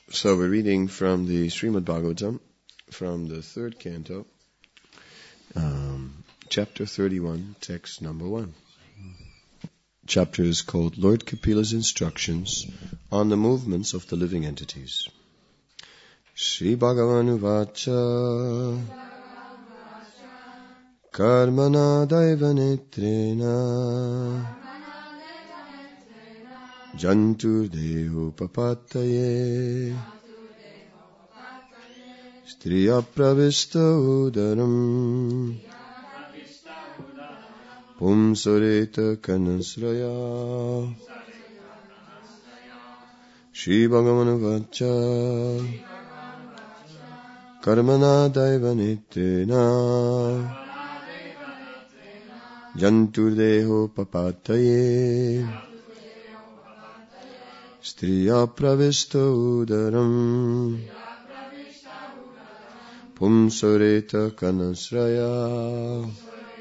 So we're reading from the Srimad Bhagavatam, from the third canto, chapter 31, text number 1. Chapter is called Lord Kapila's Instructions on the Movements of the Living Entities. Shri Bhagavan Uvacha Karmana Daivanetrena Jantur Deho Papataye Striya Pravista Udaram Pumsareta Kanasraya Shri Bhagavan Vacha Karmana Daivanitena Jantur Deho Papataye Striya Pravista Udaram Pumsareta Kanasraya.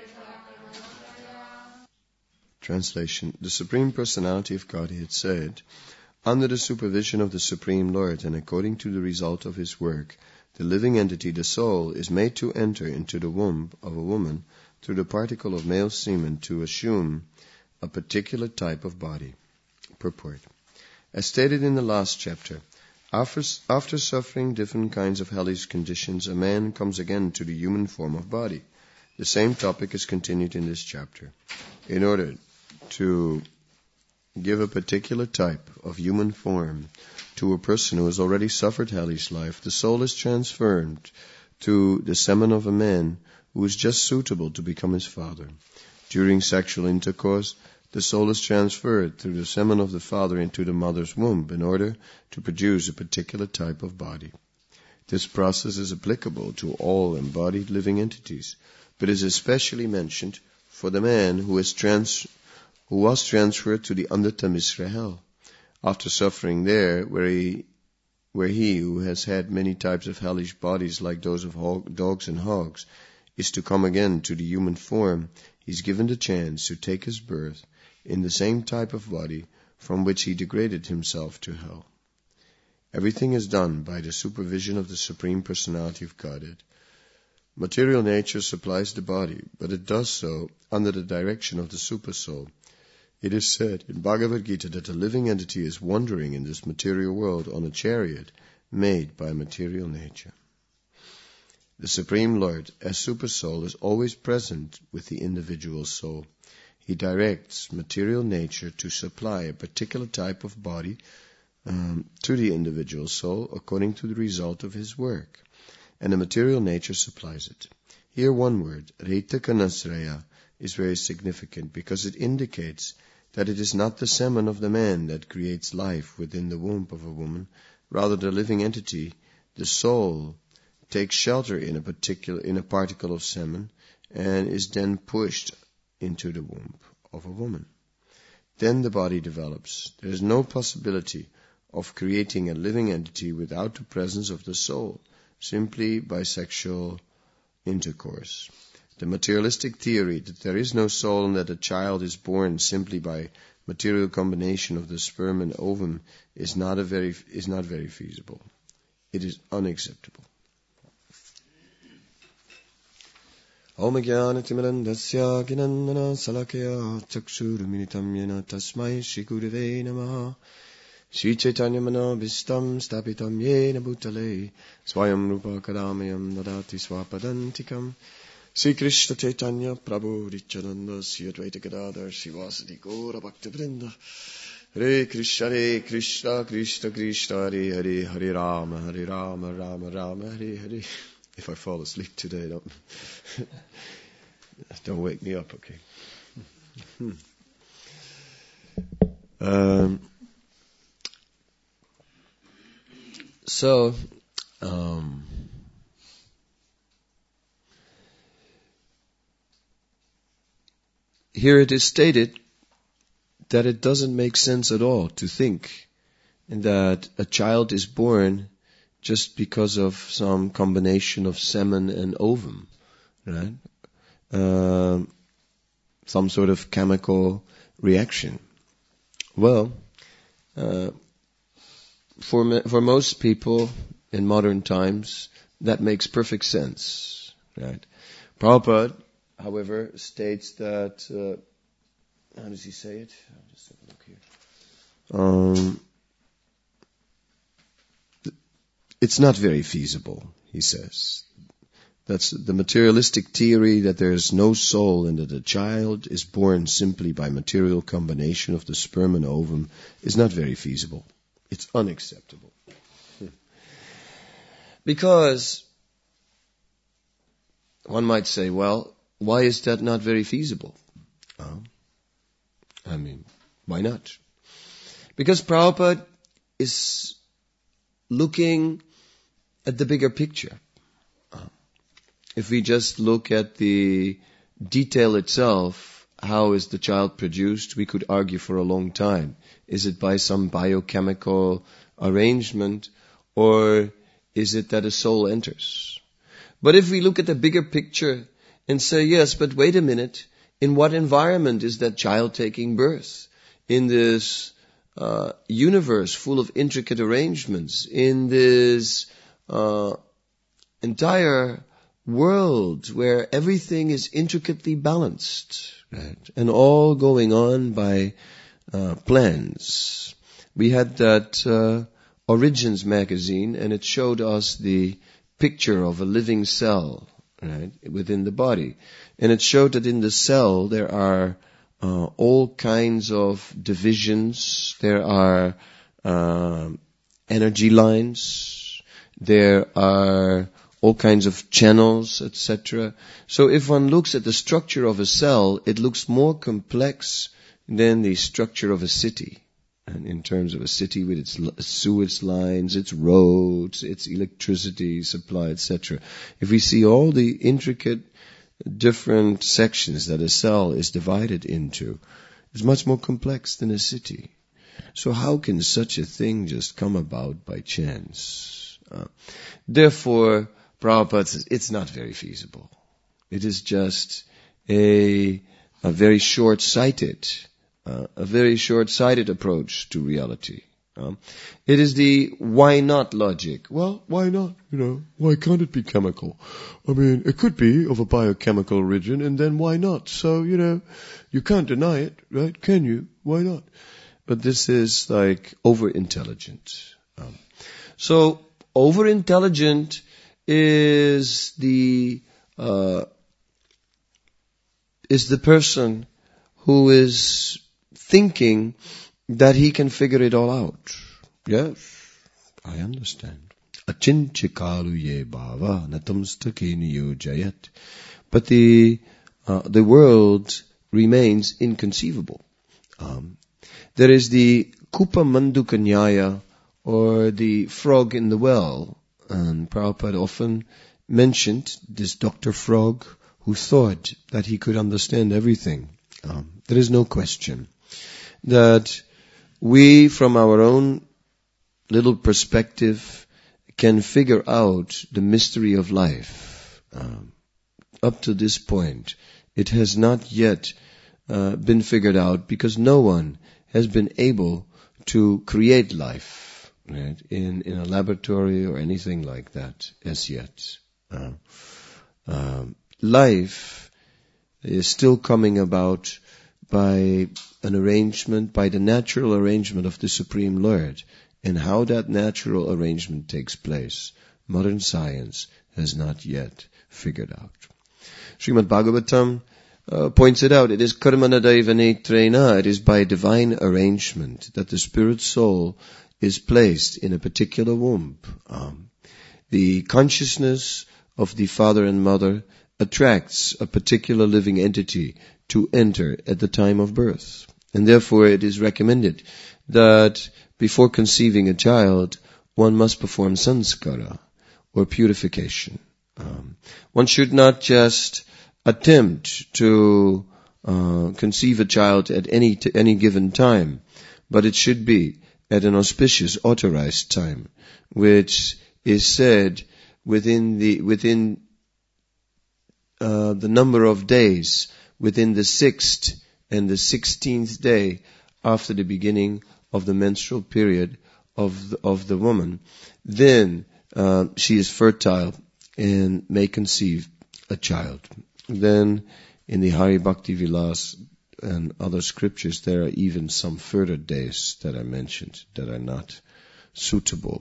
Translation. The Supreme Personality of Godhead said, under the supervision of the Supreme Lord and according to the result of His work, the living entity, the soul, is made to enter into the womb of a woman through the particle of male semen to assume a particular type of body. Purport. As stated in the last chapter, after suffering different kinds of hellish conditions, a man comes again to the human form of body. The same topic is continued in this chapter. In order to give a particular type of human form to a person who has already suffered hellish life, the soul is transferred to the semen of a man who is just suitable to become his father. During sexual intercourse, the soul is transferred through the semen of the father into the mother's womb in order to produce a particular type of body. This process is applicable to all embodied living entities, but is especially mentioned for the man who was transferred to the Andatta Misra hell. After suffering there, where he who has had many types of hellish bodies like those of dogs and hogs, is to come again to the human form, he is given the chance to take his birth in the same type of body from which he degraded himself to hell. Everything is done by the supervision of the Supreme Personality of Godhead. Material nature supplies the body, but it does so under the direction of the Supersoul. It is said in Bhagavad Gita that the living entity is wandering in this material world on a chariot made by material nature. The Supreme Lord, as Supersoul, is always present with the individual soul. He directs material nature to supply a particular type of body to the individual soul according to the result of his work, and the material nature supplies it. Here one word, Reta Kanasraya, is very significant because it indicates that it is not the semen of the man that creates life within the womb of a woman. Rather, the living entity, the soul, takes shelter in a particle of semen and is then pushed into the womb of a woman. Then the body develops. There is no possibility of creating a living entity without the presence of the soul, simply by sexual intercourse. The materialistic theory that there is no soul and that a child is born simply by material combination of the sperm and ovum is not very feasible. It is unacceptable. Om Jnana-timirandasya Gnanana Salakaya Chakshuruminitam Yena Tasmai Shri Gurave Namaha Shri Chaitanya Manobhistam Stapitam Yena Bhutale Swayam Rupa Kadamayam Dadati Swapadantikam Sri Krishna Chaitanya Prabhu Nityananda Sri Advaita Gadadhar Srivasadi Gaura Bhakta Vrinda Hare Krishna Krishna Krishna Hare Hare Hare Rama Rama Rama Hare Hare. If I fall asleep today, don't wake me up, okay? Here it is stated that it doesn't make sense at all to think that a child is born just because of some combination of semen and ovum, right? Some sort of chemical reaction. Well, for most people in modern times, that makes perfect sense, right? Prabhupada, however, states that, how does he say it? I'll just have a look here. It's not very feasible, he says. That's the materialistic theory that there is no soul and that a child is born simply by material combination of the sperm and ovum is not very feasible. It's unacceptable. Because one might say, well, why is that not very feasible? Why not? Because Prabhupada is looking at the bigger picture. If we just look at the detail itself, how is the child produced, we could argue for a long time. Is it by some biochemical arrangement, or is it that a soul enters? But if we look at the bigger picture and say, yes, but wait a minute, in what environment is that child taking birth? In this universe full of intricate arrangements, in this entire world where everything is intricately balanced, right? And all going on by plans. We had that Origins magazine, and it showed us the picture of a living cell, right, within the body. And it showed that in the cell there are all kinds of divisions. There are energy lines. There are all kinds of channels, etc. So if one looks at the structure of a cell, it looks more complex than the structure of a city. And in terms of a city with its sewage lines, its roads, its electricity supply, etc. If we see all the intricate different sections that a cell is divided into, it's much more complex than a city. So how can such a thing just come about by chance? Therefore, Prabhupada says it's not very feasible. It is just a very short-sighted approach to reality. It is the why not logic. Well, why not? Why can't it be chemical? It could be of a biochemical origin, and then why not? So, you can't deny it, right? Can you? Why not? But this is like over-intelligent. So, over-intelligent is the person who is thinking that he can figure it all out. Yes, I understand. Achinchikalu ye bhava natamstakiniyo jayat. But the world remains inconceivable. There is the Kupa Manduka Nyaya, or the frog in the well. And Prabhupada often mentioned this Dr. Frog who thought that he could understand everything. There is no question that we, from our own little perspective, can figure out the mystery of life. Up to this point, it has not yet been figured out because no one has been able to create life, right, in a laboratory or anything like that as yet. Life is still coming about by an arrangement, by the natural arrangement of the Supreme Lord. And how that natural arrangement takes place, modern science has not yet figured out. Srimad Bhagavatam points it out. It is karmana daivanetrena. It is by divine arrangement that the spirit soul is placed in a particular womb. The consciousness of the father and mother attracts a particular living entity to enter at the time of birth. And therefore it is recommended that before conceiving a child, one must perform sanskara, or purification. One should not just attempt to conceive a child at any given time, but it should be at an auspicious, authorized time, which is said within the number of days, within the 6th and the 16th day after the beginning of the menstrual period of the woman, then she is fertile and may conceive a child. Then in the Hari Bhakti Vilas and other scriptures, there are even some further days that I mentioned that are not suitable.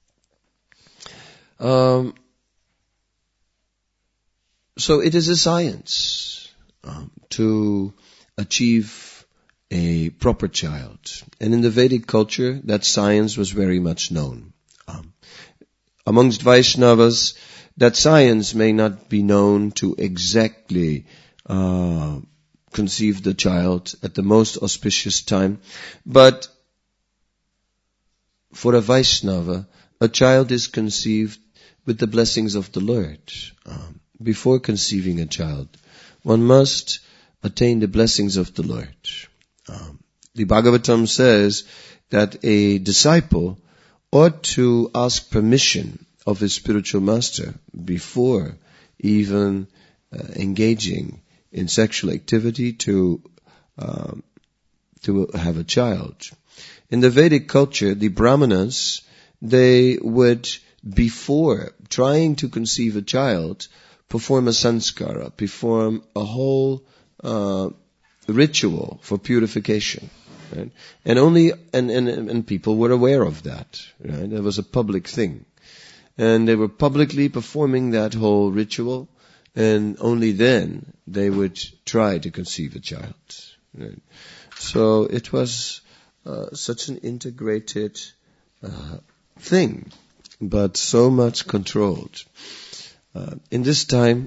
So it is a science to achieve a proper child. And in the Vedic culture, that science was very much known. Amongst Vaishnavas, that science may not be known to exactly conceive the child at the most auspicious time, but for a Vaishnava, a child is conceived with the blessings of the Lord. Before conceiving a child, one must attain the blessings of the Lord. The Bhagavatam says that a disciple ought to ask permission of his spiritual master before even engaging in sexual activity to have a child. In the Vedic culture, the Brahmanas, they would, before trying to conceive a child, perform a sanskara, perform a whole ritual for purification. Right? And people were aware of that. Right? It was a public thing. And they were publicly performing that whole ritual, and only then they would try to conceive a child. Right? So it was such an integrated thing, but so much controlled. In this time,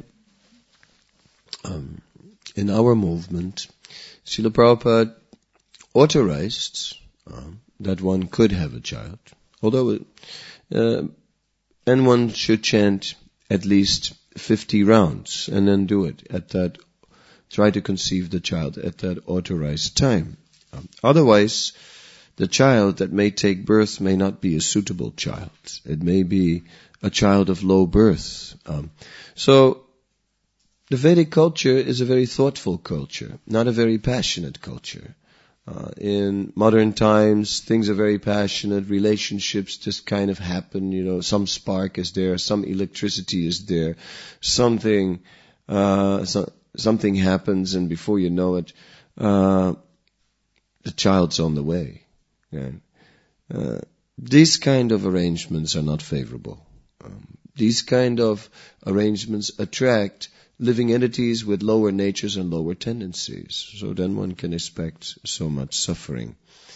in our movement, Srila Prabhupada authorized that one could have a child, although and one should chant at least 50 rounds and then do it at that, try to conceive the child at that authorized time. Otherwise, the child that may take birth may not be a suitable child. It may be a child of low birth. So the Vedic culture is a very thoughtful culture, not a very passionate culture. In modern times, things are very passionate. Relationships just kind of happen. Some spark is there, some electricity is there, something happens, and before you know it, the child's on the way. Right? These kind of arrangements are not favorable. These kind of arrangements attract living entities with lower natures and lower tendencies. So then one can expect so much suffering.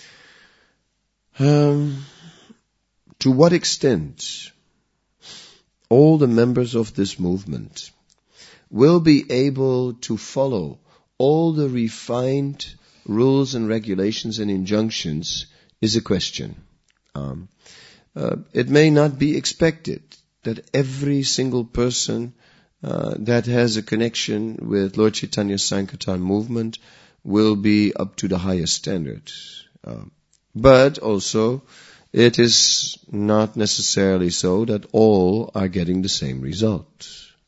To what extent all the members of this movement will be able to follow all the refined rules and regulations and injunctions is a question. It may not be expected that every single person that has a connection with Lord Chaitanya's Sankirtan movement will be up to the highest standard. But also, it is not necessarily so that all are getting the same result.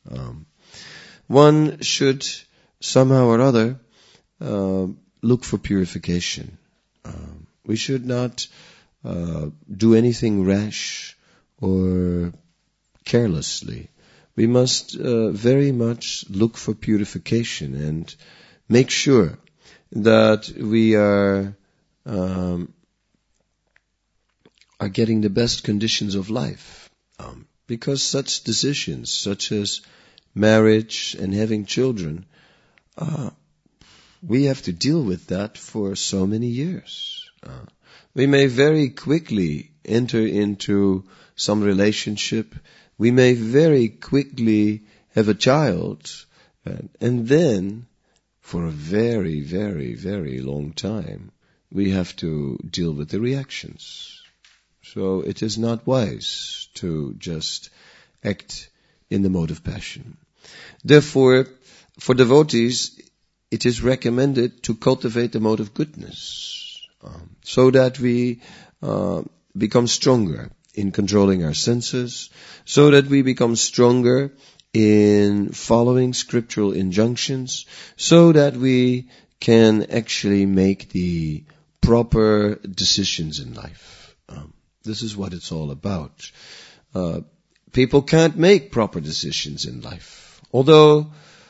One should somehow or other look for purification. We should not do anything rash or carelessly. We must very much look for purification and make sure that we are getting the best conditions of life. Because such decisions, such as marriage and having children, we have to deal with that for so many years. We may very quickly enter into some relationship. We may very quickly have a child, and then, for a very, very, very long time, we have to deal with the reactions. So it is not wise to just act in the mode of passion. Therefore, for devotees, it is recommended to cultivate the mode of goodness, so that we become stronger in controlling our senses, so that we become stronger in following scriptural injunctions, so that we can actually make the proper decisions in life. This is what it's all about. People can't make proper decisions in life. Although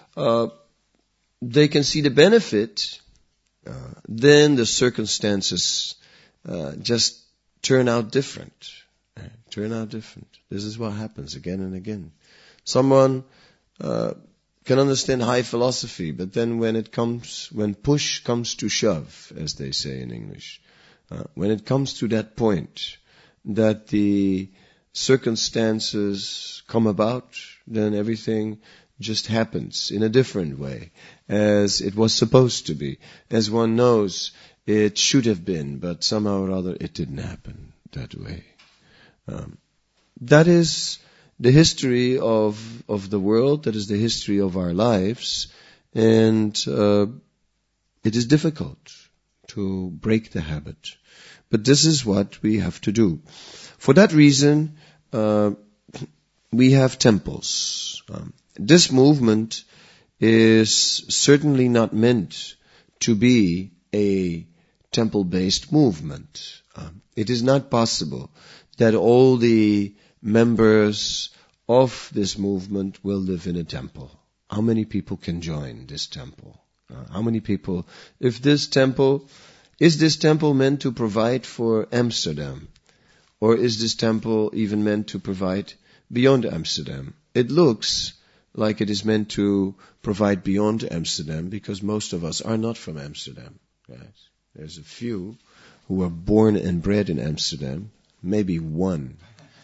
they can see the benefit, then the circumstances just turn out different. This is what happens again and again. Someone can understand high philosophy, but then when push comes to shove, as they say in English, when it comes to that point that the circumstances come about, then everything just happens in a different way, as it was supposed to be. As one knows, it should have been, but somehow or other it didn't happen that way. That is the history of the world, that is the history of our lives, and it is difficult to break the habit. But this is what we have to do. For that reason, we have temples. This movement is certainly not meant to be a temple-based movement. It is not possible that all the members of this movement will live in a temple. How many people can join this temple? How many people? Is this temple meant to provide for Amsterdam? Or is this temple even meant to provide beyond Amsterdam? It looks like it is meant to provide beyond Amsterdam, because most of us are not from Amsterdam. Right? There's a few who were born and bred in Amsterdam, maybe one.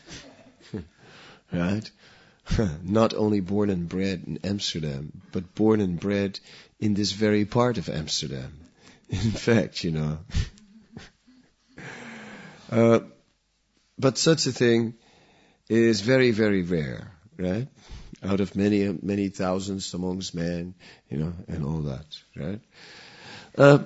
Right? Not only born and bred in Amsterdam, but born and bred in this very part of Amsterdam. In fact, but such a thing is very, very rare, right? Out of many, many thousands amongst men, and all that, right?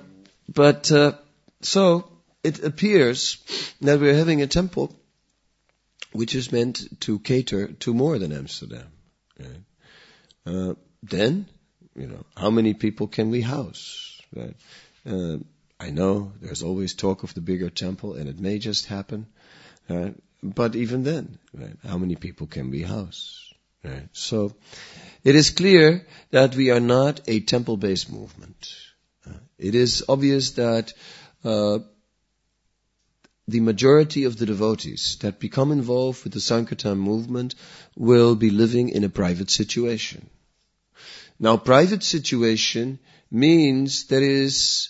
So it appears that we're having a temple which is meant to cater to more than Amsterdam. Right? Then, how many people can we house? Right? I know there's always talk of the bigger temple, and it may just happen. Right? But even then, right, how many people can we house? Right? So, it is clear that we are not a temple-based movement. It is obvious that the majority of the devotees that become involved with the Sankirtan movement will be living in a private situation. Now, private situation means there is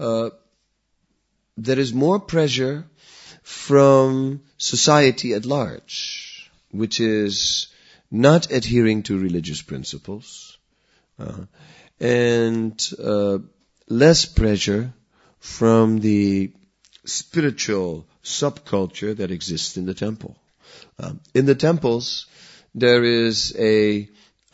more pressure from society at large, which is not adhering to religious principles, and less pressure from the spiritual subculture that exists in the temple. In the temples, there is a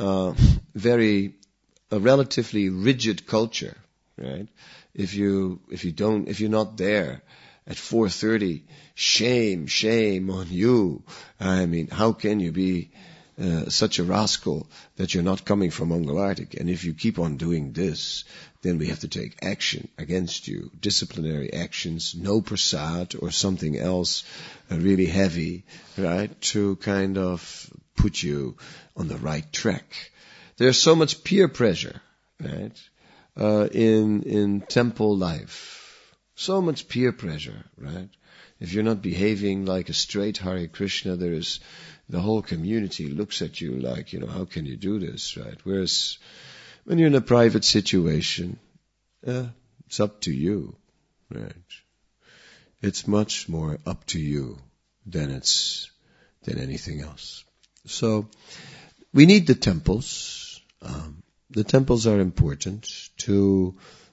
relatively rigid culture, right? If you're not there at 4:30, shame on you. I mean, how can you be such a rascal that you're not coming from Mongol Arctic? And if you keep on doing this, then we have to take action against you, disciplinary actions, no prasad or something else really heavy, right, to kind of put you on the right track. There's so much peer pressure, right, in temple life. So much peer pressure, right? If you're not behaving like a straight Hare Krishna, the whole community looks at you like, how can you do this, right? Whereas when you're in a private situation, it's up to you, right? It's much more up to you than anything else. So we need the temples. The temples are important to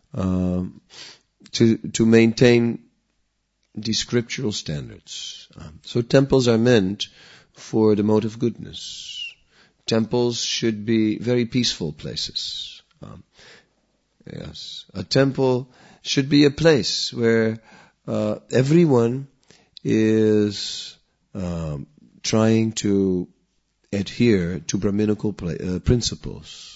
maintain the scriptural standards. So temples are meant for the mode of goodness. Temples should be very peaceful places. Yes, a temple should be a place where everyone is trying to adhere to Brahminical principles.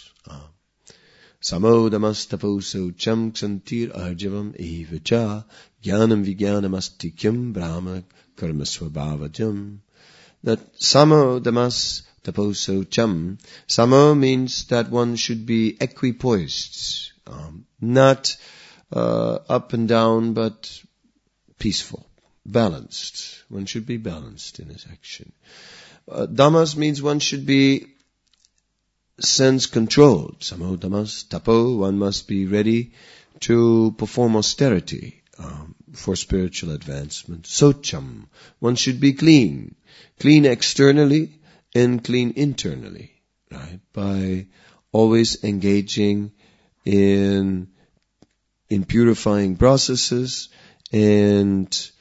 Samodamastaposo cham ksantir arjavam evacha jnanam vijnanamastikam brahma karma swabhavajam. That samo damas taposo cham. Samo means that one should be equipoised, not up and down, but peaceful, balanced. One should be balanced in his action. Damas means one should be sense-controlled. Samo damas tapo, one must be ready to perform austerity for spiritual advancement. Socham, one should be clean. Clean externally and clean internally, right? By always engaging in purifying processes, and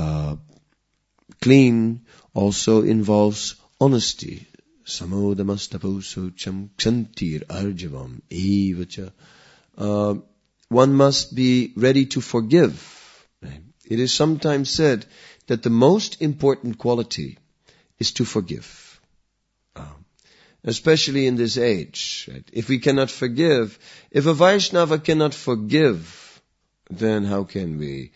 clean also involves honesty. Samodamastaposo cham ksantir arjavam evacha. One must be ready to forgive. Right? It is sometimes said that the most important quality is to forgive. Especially in this age. Right? If we cannot forgive, if a Vaishnava cannot forgive, then how can we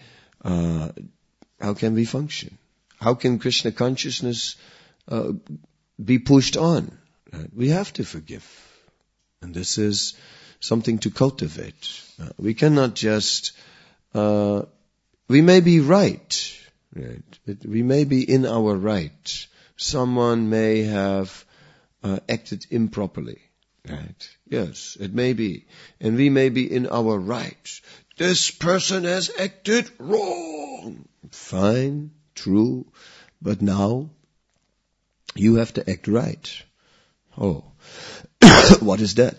function? How can Krishna consciousness be pushed on? Right? We have to forgive. And this is something to cultivate. We cannot just, we may be right. We may be in our right. Someone may have acted improperly. Right? Yes, it may be. And we may be in our right. This person has acted wrong. Fine, true. But now, you have to act right. Oh. What is that?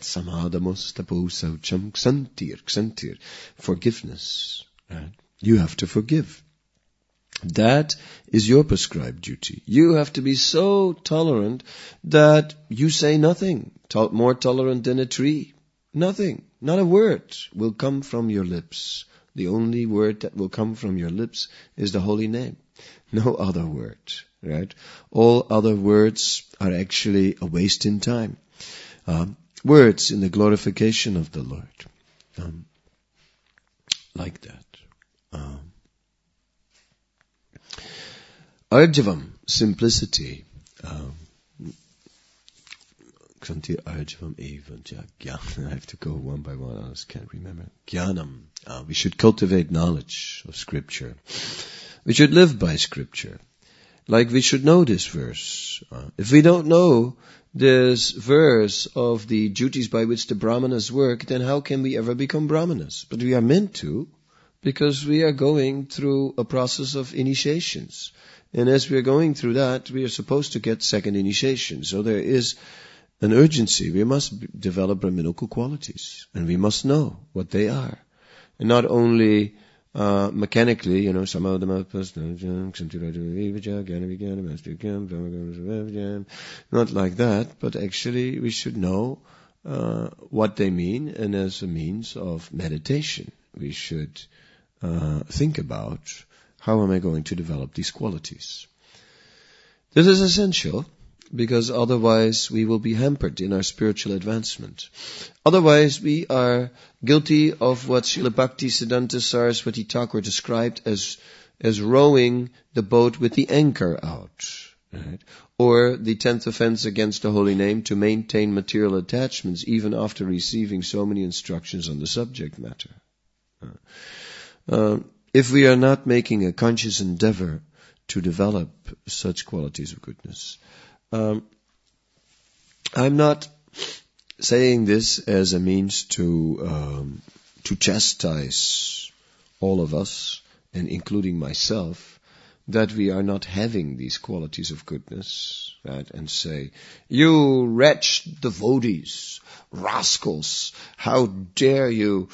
Ksantir. Forgiveness. Right? You have to forgive. That is your prescribed duty. You have to be so tolerant that you say nothing. More tolerant than a tree. Nothing. Not a word will come from your lips. The only word that will come from your lips is the holy name. No other word. Right? All other words are actually a waste in time. Words in the glorification of the Lord. Like that. Arjavam, simplicity. Arjavam eva. I have to go one by one, I just can't remember. Jnanam. We should cultivate knowledge of Scripture. We should live by Scripture. Like we should know this verse. If we don't know this verse of the duties by which the Brahmanas work, then how can we ever become Brahmanas? But we are meant to, because we are going through a process of initiations. And as we are going through that, we are supposed to get second initiation. So there is an urgency. We must develop Brahminical qualities. And we must know what they are. And not only mechanically, not like that, but actually we should know what they mean, and as a means of meditation, we should think about how am I going to develop these qualities. This is essential, because otherwise we will be hampered in our spiritual advancement. Otherwise we are guilty of what Srila Bhaktisiddhanta Saraswati Thakur described as rowing the boat with the anchor out. Right? Or the 10th offense against the holy name, to maintain material attachments even after receiving so many instructions on the subject matter. If we are not making a conscious endeavor to develop such qualities of goodness, I'm not saying this as a means to chastise all of us, and including myself, that we are not having these qualities of goodness, right? And say, you wretched devotees, rascals, how dare you,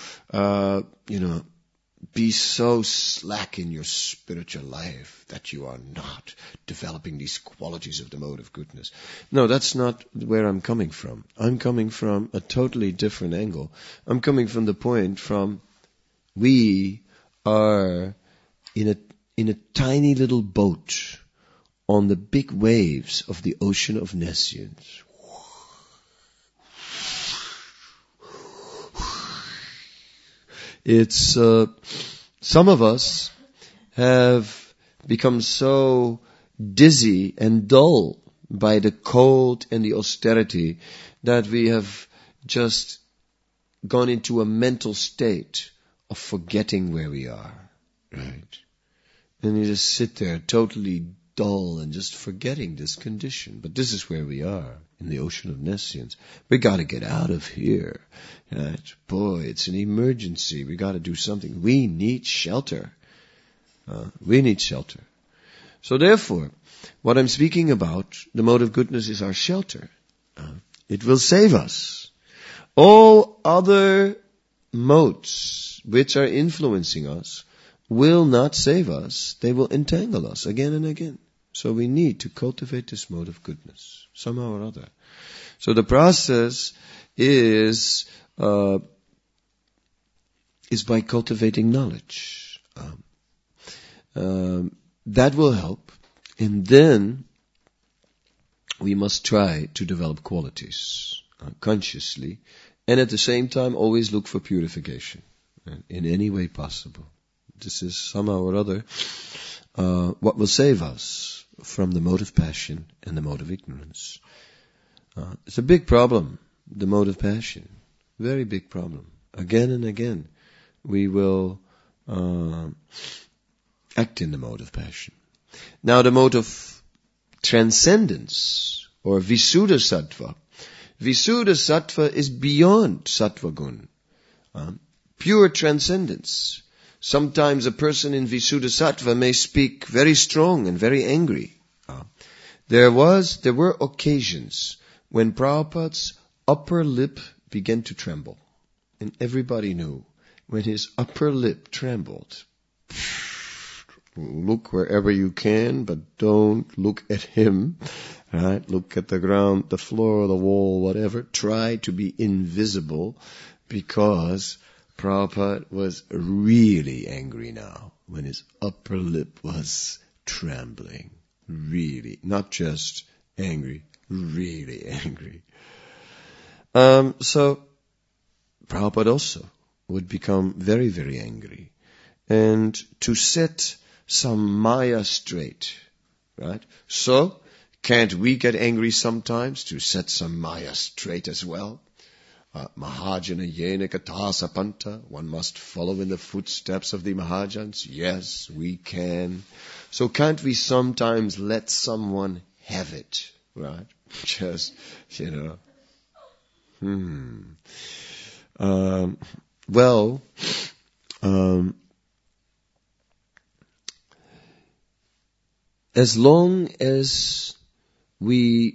be so slack in your spiritual life that you are not developing these qualities of the mode of goodness. No, that's not where I'm coming from. I'm coming from a totally different angle. I'm coming from the point from we are in a tiny little boat on the big waves of the ocean of nescience. It's some of us have become so dizzy and dull by the cold and the austerity that we have just gone into a mental state of forgetting where we are, right? And you just sit there totally dull and just forgetting this condition. But this is where we are, in the ocean of nescience. We gotta get out of here, right? Boy, it's an emergency. We gotta do something. We need shelter. We need shelter. So therefore, what I'm speaking about, the mode of goodness is our shelter. It will save us. All other modes which are influencing us will not save us. They will entangle us again and again. So we need to cultivate this mode of goodness, somehow or other. So the process is by cultivating knowledge. That will help. And then we must try to develop qualities consciously, and at the same time always look for purification in any way possible. This is somehow or other what will save us from the mode of passion and the mode of ignorance. It's a big problem, the mode of passion. Very big problem. Again and again we will act in the mode of passion. Now the mode of transcendence, or Visuddha Sattva. Visuddha Sattva is beyond Sattva Gun. Pure transcendence. Sometimes a person in Visuddha Sattva may speak very strong and very angry. There were occasions when Prabhupada's upper lip began to tremble. And everybody knew when his upper lip trembled, look wherever you can, but don't look at him. Right? Look at the ground, the floor, the wall, whatever. Try to be invisible, because Prabhupada was really angry now when his upper lip was trembling. Really. Not just angry, really angry. So Prabhupada also would become very, very angry. And to set some Maya straight, right? So, can't we get angry sometimes to set some Maya straight as well? Mahajana yena katha sapanta. One must follow in the footsteps of the Mahajans. Yes, we can. So can't we sometimes let someone have it, right? Just, as long as we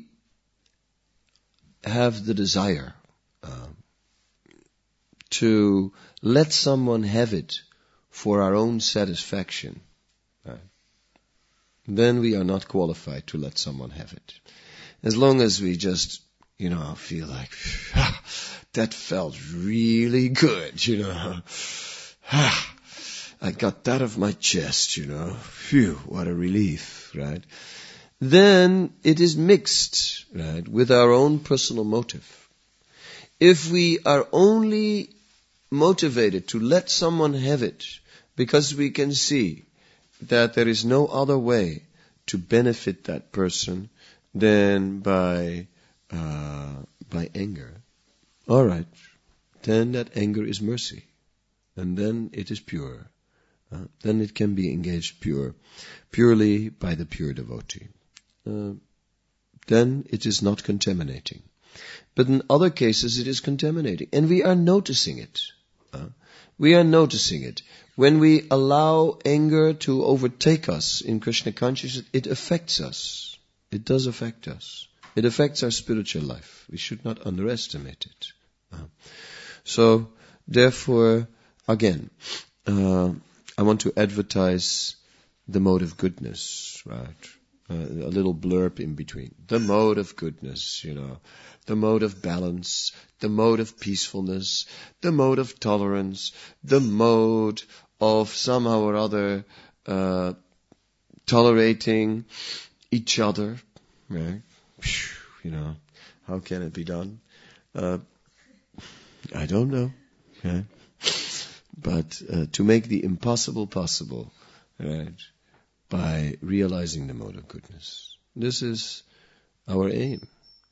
have the desire to let someone have it for our own satisfaction, then we are not qualified to let someone have it. As long as we just, feel like, that felt really good, I got that off my chest, Phew, what a relief, right? Then it is mixed, right, with our own personal motive. If we are only motivated to let someone have it because we can see that there is no other way to benefit that person than by anger, all right, then that anger is mercy, and then it is pure. Then it can be engaged purely by the pure devotee. Then it is not contaminating. But in other cases it is contaminating. And we are noticing it. We are noticing it. When we allow anger to overtake us in Krishna consciousness, it affects us. It does affect us. It affects our spiritual life. We should not underestimate it. So, therefore, again, I want to advertise the mode of goodness, right? A little blurb in between. The mode of goodness, the mode of balance, the mode of peacefulness, the mode of tolerance, the mode of somehow or other tolerating each other, right? How can it be done? I don't know, right? But to make the impossible possible, right? by realizing the mode of goodness. This is our aim.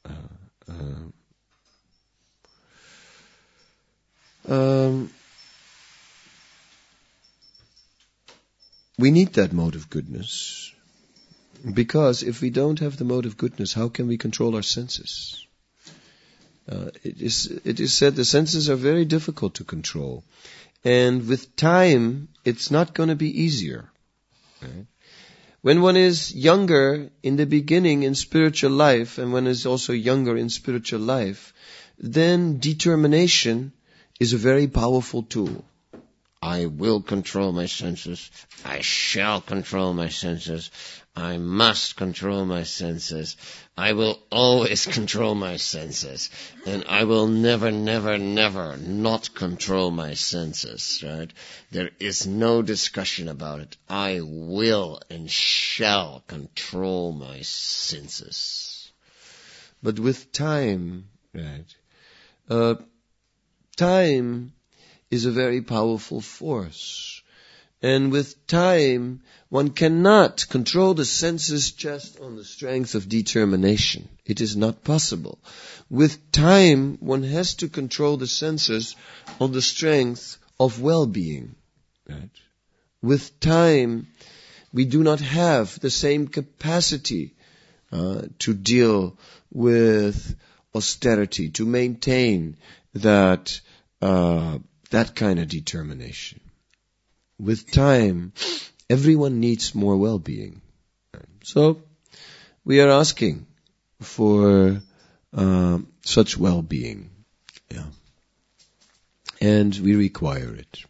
We need that mode of goodness, because if we don't have the mode of goodness, how can we control our senses? It is said the senses are very difficult to control, and with time, it's not going to be easier. Right? When one is younger in the beginning in spiritual life, and one is also younger in spiritual life, then determination is a very powerful tool. I will control my senses. I shall control my senses. I must control my senses. I will always control my senses. And I will never, never, never not control my senses, right? There is no discussion about it. I will and shall control my senses. But with time, right, time is a very powerful force. And with time, one cannot control the senses just on the strength of determination. It is not possible. With time, one has to control the senses on the strength of well-being. Right? With time, we do not have the same capacity to deal with austerity, to maintain that kind of determination. With time, everyone needs more well-being. So, we are asking for such well-being. Yeah. And we require it.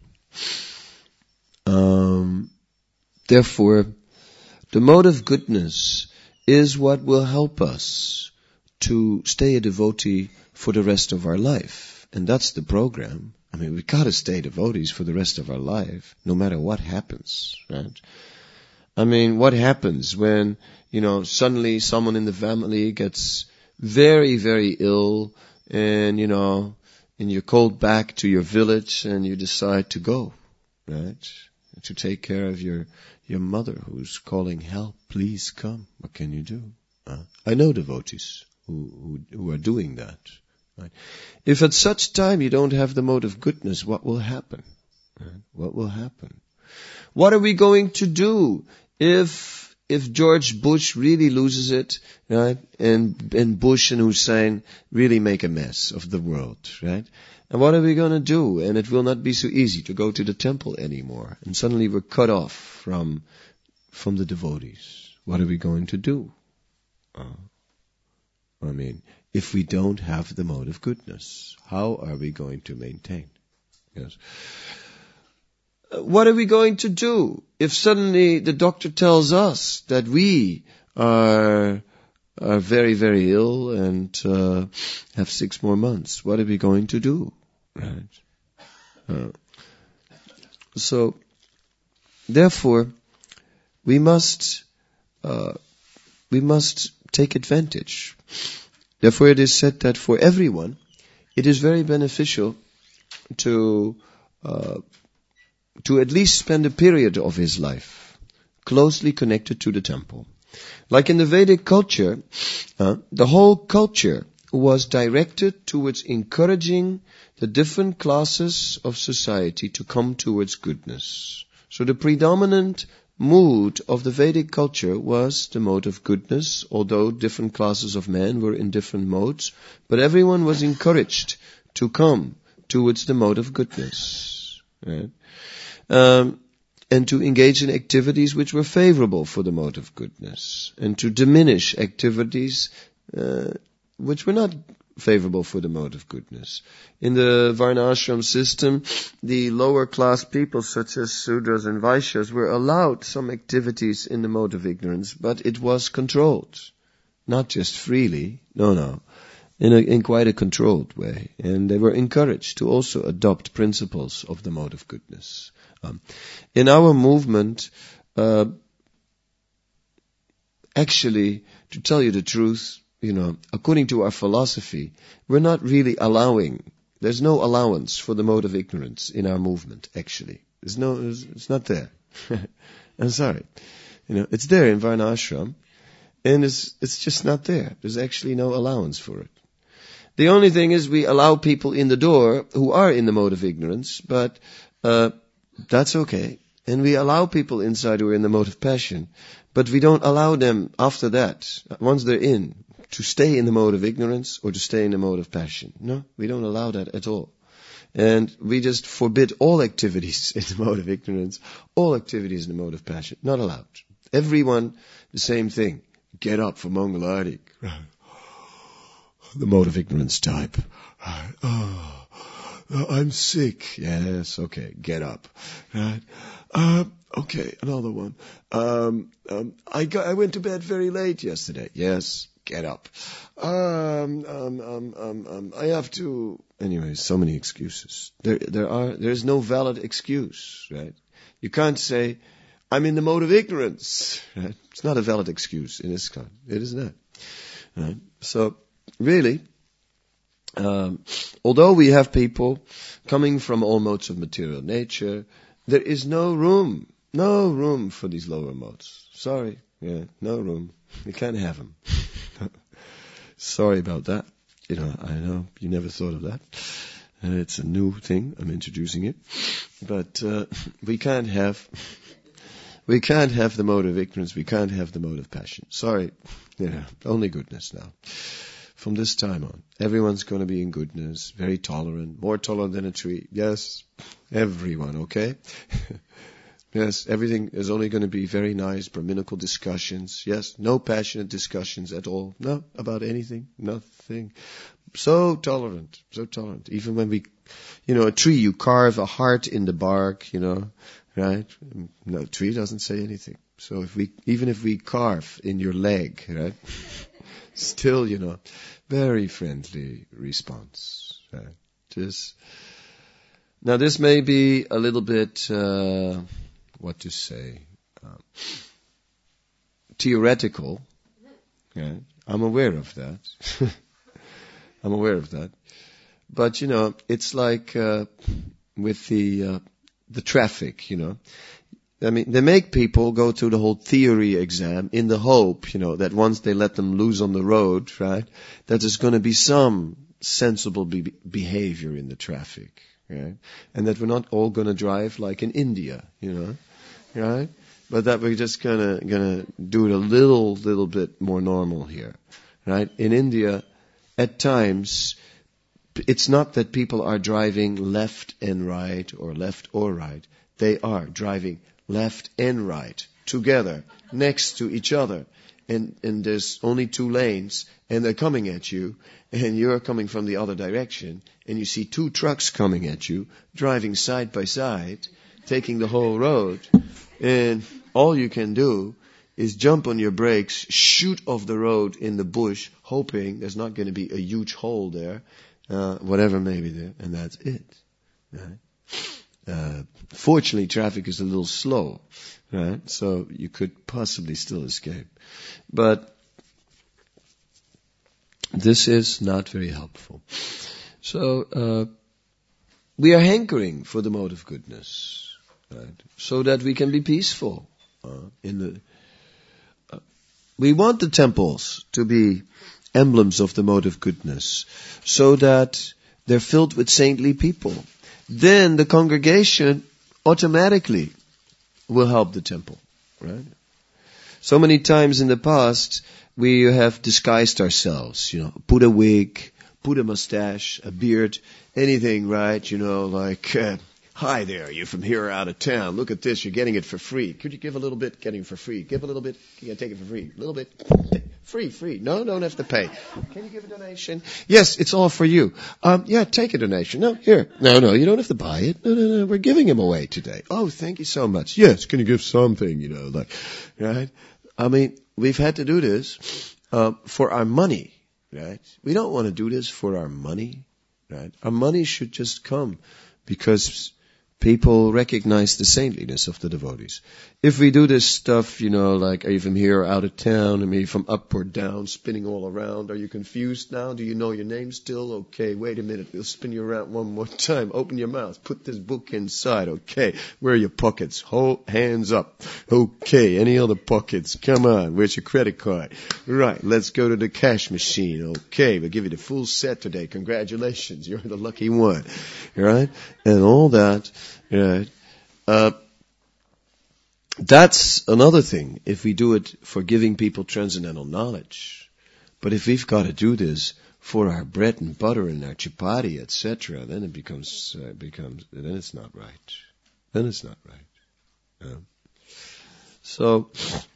Therefore, the mode of goodness is what will help us to stay a devotee for the rest of our life. And that's the program. I mean, we've got to stay devotees for the rest of our life, no matter what happens, right? I mean, what happens when, suddenly someone in the family gets very, very ill and, and you're called back to your village and you decide to go, right? To take care of your mother who's calling, help, please come. What can you do? I know devotees who are doing that. Right. If at such time you don't have the mode of goodness, what will happen? Right. What will happen? What are we going to do if George Bush really loses it, right? And Bush and Hussein really make a mess of the world, right? And what are we going to do? And it will not be so easy to go to the temple anymore. And suddenly we're cut off from the devotees. What are we going to do? If we don't have the mode of goodness, how are we going to maintain? Yes. What are we going to do if suddenly the doctor tells us that we are very, very ill and have 6 more months? What are we going to do? Right. So, therefore, we must take advantage. Therefore, it is said that for everyone, it is very beneficial to at least spend a period of his life closely connected to the temple. Like in the Vedic culture, the whole culture was directed towards encouraging the different classes of society to come towards goodness. So the predominant mood of the Vedic culture was the mode of goodness, although different classes of men were in different modes, but everyone was encouraged to come towards the mode of goodness, right? And to engage in activities which were favorable for the mode of goodness, and to diminish activities which were not favorable for the mode of goodness. In the Varnashram system, the lower class people such as Sudras and Vaishyas were allowed some activities in the mode of ignorance, but it was controlled. Not just freely, no. In quite a controlled way. And they were encouraged to also adopt principles of the mode of goodness. In our movement, actually, to tell you the truth, according to our philosophy, we're not really there's no allowance for the mode of ignorance in our movement, actually. It's not there. I'm sorry. It's there in Varnashram, and it's just not there. There's actually no allowance for it. The only thing is we allow people in the door who are in the mode of ignorance, but that's okay. And we allow people inside who are in the mode of passion, but we don't allow them after that, once they're in, to stay in the mode of ignorance or to stay in the mode of passion. No, we don't allow that at all. And we just forbid all activities in the mode of ignorance, all activities in the mode of passion. Not allowed. Everyone, the same thing. Get up for Mangalartik. The mode of ignorance type. Oh, I'm sick. Yes, okay, get up. Right? Okay, another one. I went to bed very late yesterday. Yes, get up. I have to. Anyway, so many excuses. There's no valid excuse, right? You can't say, I'm in the mode of ignorance. Right? It's not a valid excuse in ISKCON. It is not. Right? So, really, although we have people coming from all modes of material nature, there is no room for these lower modes. Sorry, no room. You can't have them. Sorry about that. I know you never thought of that. It's a new thing. I'm introducing it. But we can't have the mode of ignorance. We can't have the mode of passion. Sorry. Only goodness now. From this time on, everyone's going to be in goodness, very tolerant, more tolerant than a tree. Yes, everyone, okay? Yes, everything is only going to be very nice, Brahminical discussions. Yes, no passionate discussions at all. No, about anything, nothing. So tolerant. Even when a tree, you carve a heart in the bark, right? No, tree doesn't say anything. So even if we carve in your leg, right? Still, very friendly response. Right? Now this may be a little bit, what to say, theoretical. Right? I'm aware of that. But, it's like with the traffic, I mean, they make people go through the whole theory exam in the hope, that once they let them loose on the road, right, that there's going to be some sensible behavior in the traffic, right? And that we're not all going to drive like in India, right? But that we're just gonna do it a little bit more normal here, right? In India, at times, it's not that people are driving left and right or left or right. They are driving left and right together next to each other, and there's only 2 lanes, and they're coming at you, and you're coming from the other direction, and you see 2 trucks coming at you, driving side by side, taking the whole road, and all you can do is jump on your brakes, shoot off the road in the bush, hoping there's not going to be a huge hole there, whatever may be there, and that's it. Right? Fortunately, traffic is a little slow, right? So you could possibly still escape. But this is not very helpful. So we are hankering for the mode of goodness, right? So that we can be peaceful. We want the temples to be emblems of the mode of goodness, so that they're filled with saintly people. Then the congregation automatically will help the temple, right? So many times in the past, we have disguised ourselves, put a wig, put a mustache, a beard, anything, right? Like, hi there, you're from here or out of town. Look at this, you're getting it for free. Could you give a little bit, getting it for free? Give a little bit, you take it for free. A little bit, free. No, don't have to pay. Can you give a donation? Yes, it's all for you. Yeah, take a donation. No, here. No, you don't have to buy it. No, we're giving them away today. Oh, thank you so much. Yes, can you give something, right? I mean, we've had to do this, for our money, right? We don't want to do this for our money, right? Our money should just come because people recognize the saintliness of the devotees. If we do this stuff, like, are you from here or out of town? I mean, from up or down, spinning all around. Are you confused now? Do you know your name still? Okay, wait a minute. We'll spin you around one more time. Open your mouth. Put this book inside. Okay, where are your pockets? Hands up. Okay, any other pockets? Come on, where's your credit card? Right, let's go to the cash machine. Okay, we'll give you the full set today. Congratulations, you're the lucky one. Right? And all that. Right? That's another thing, if we do it for giving people transcendental knowledge. But if we've got to do this for our bread and butter and our chapati, etc., then it becomes, then it's not right. Then it's not right. So,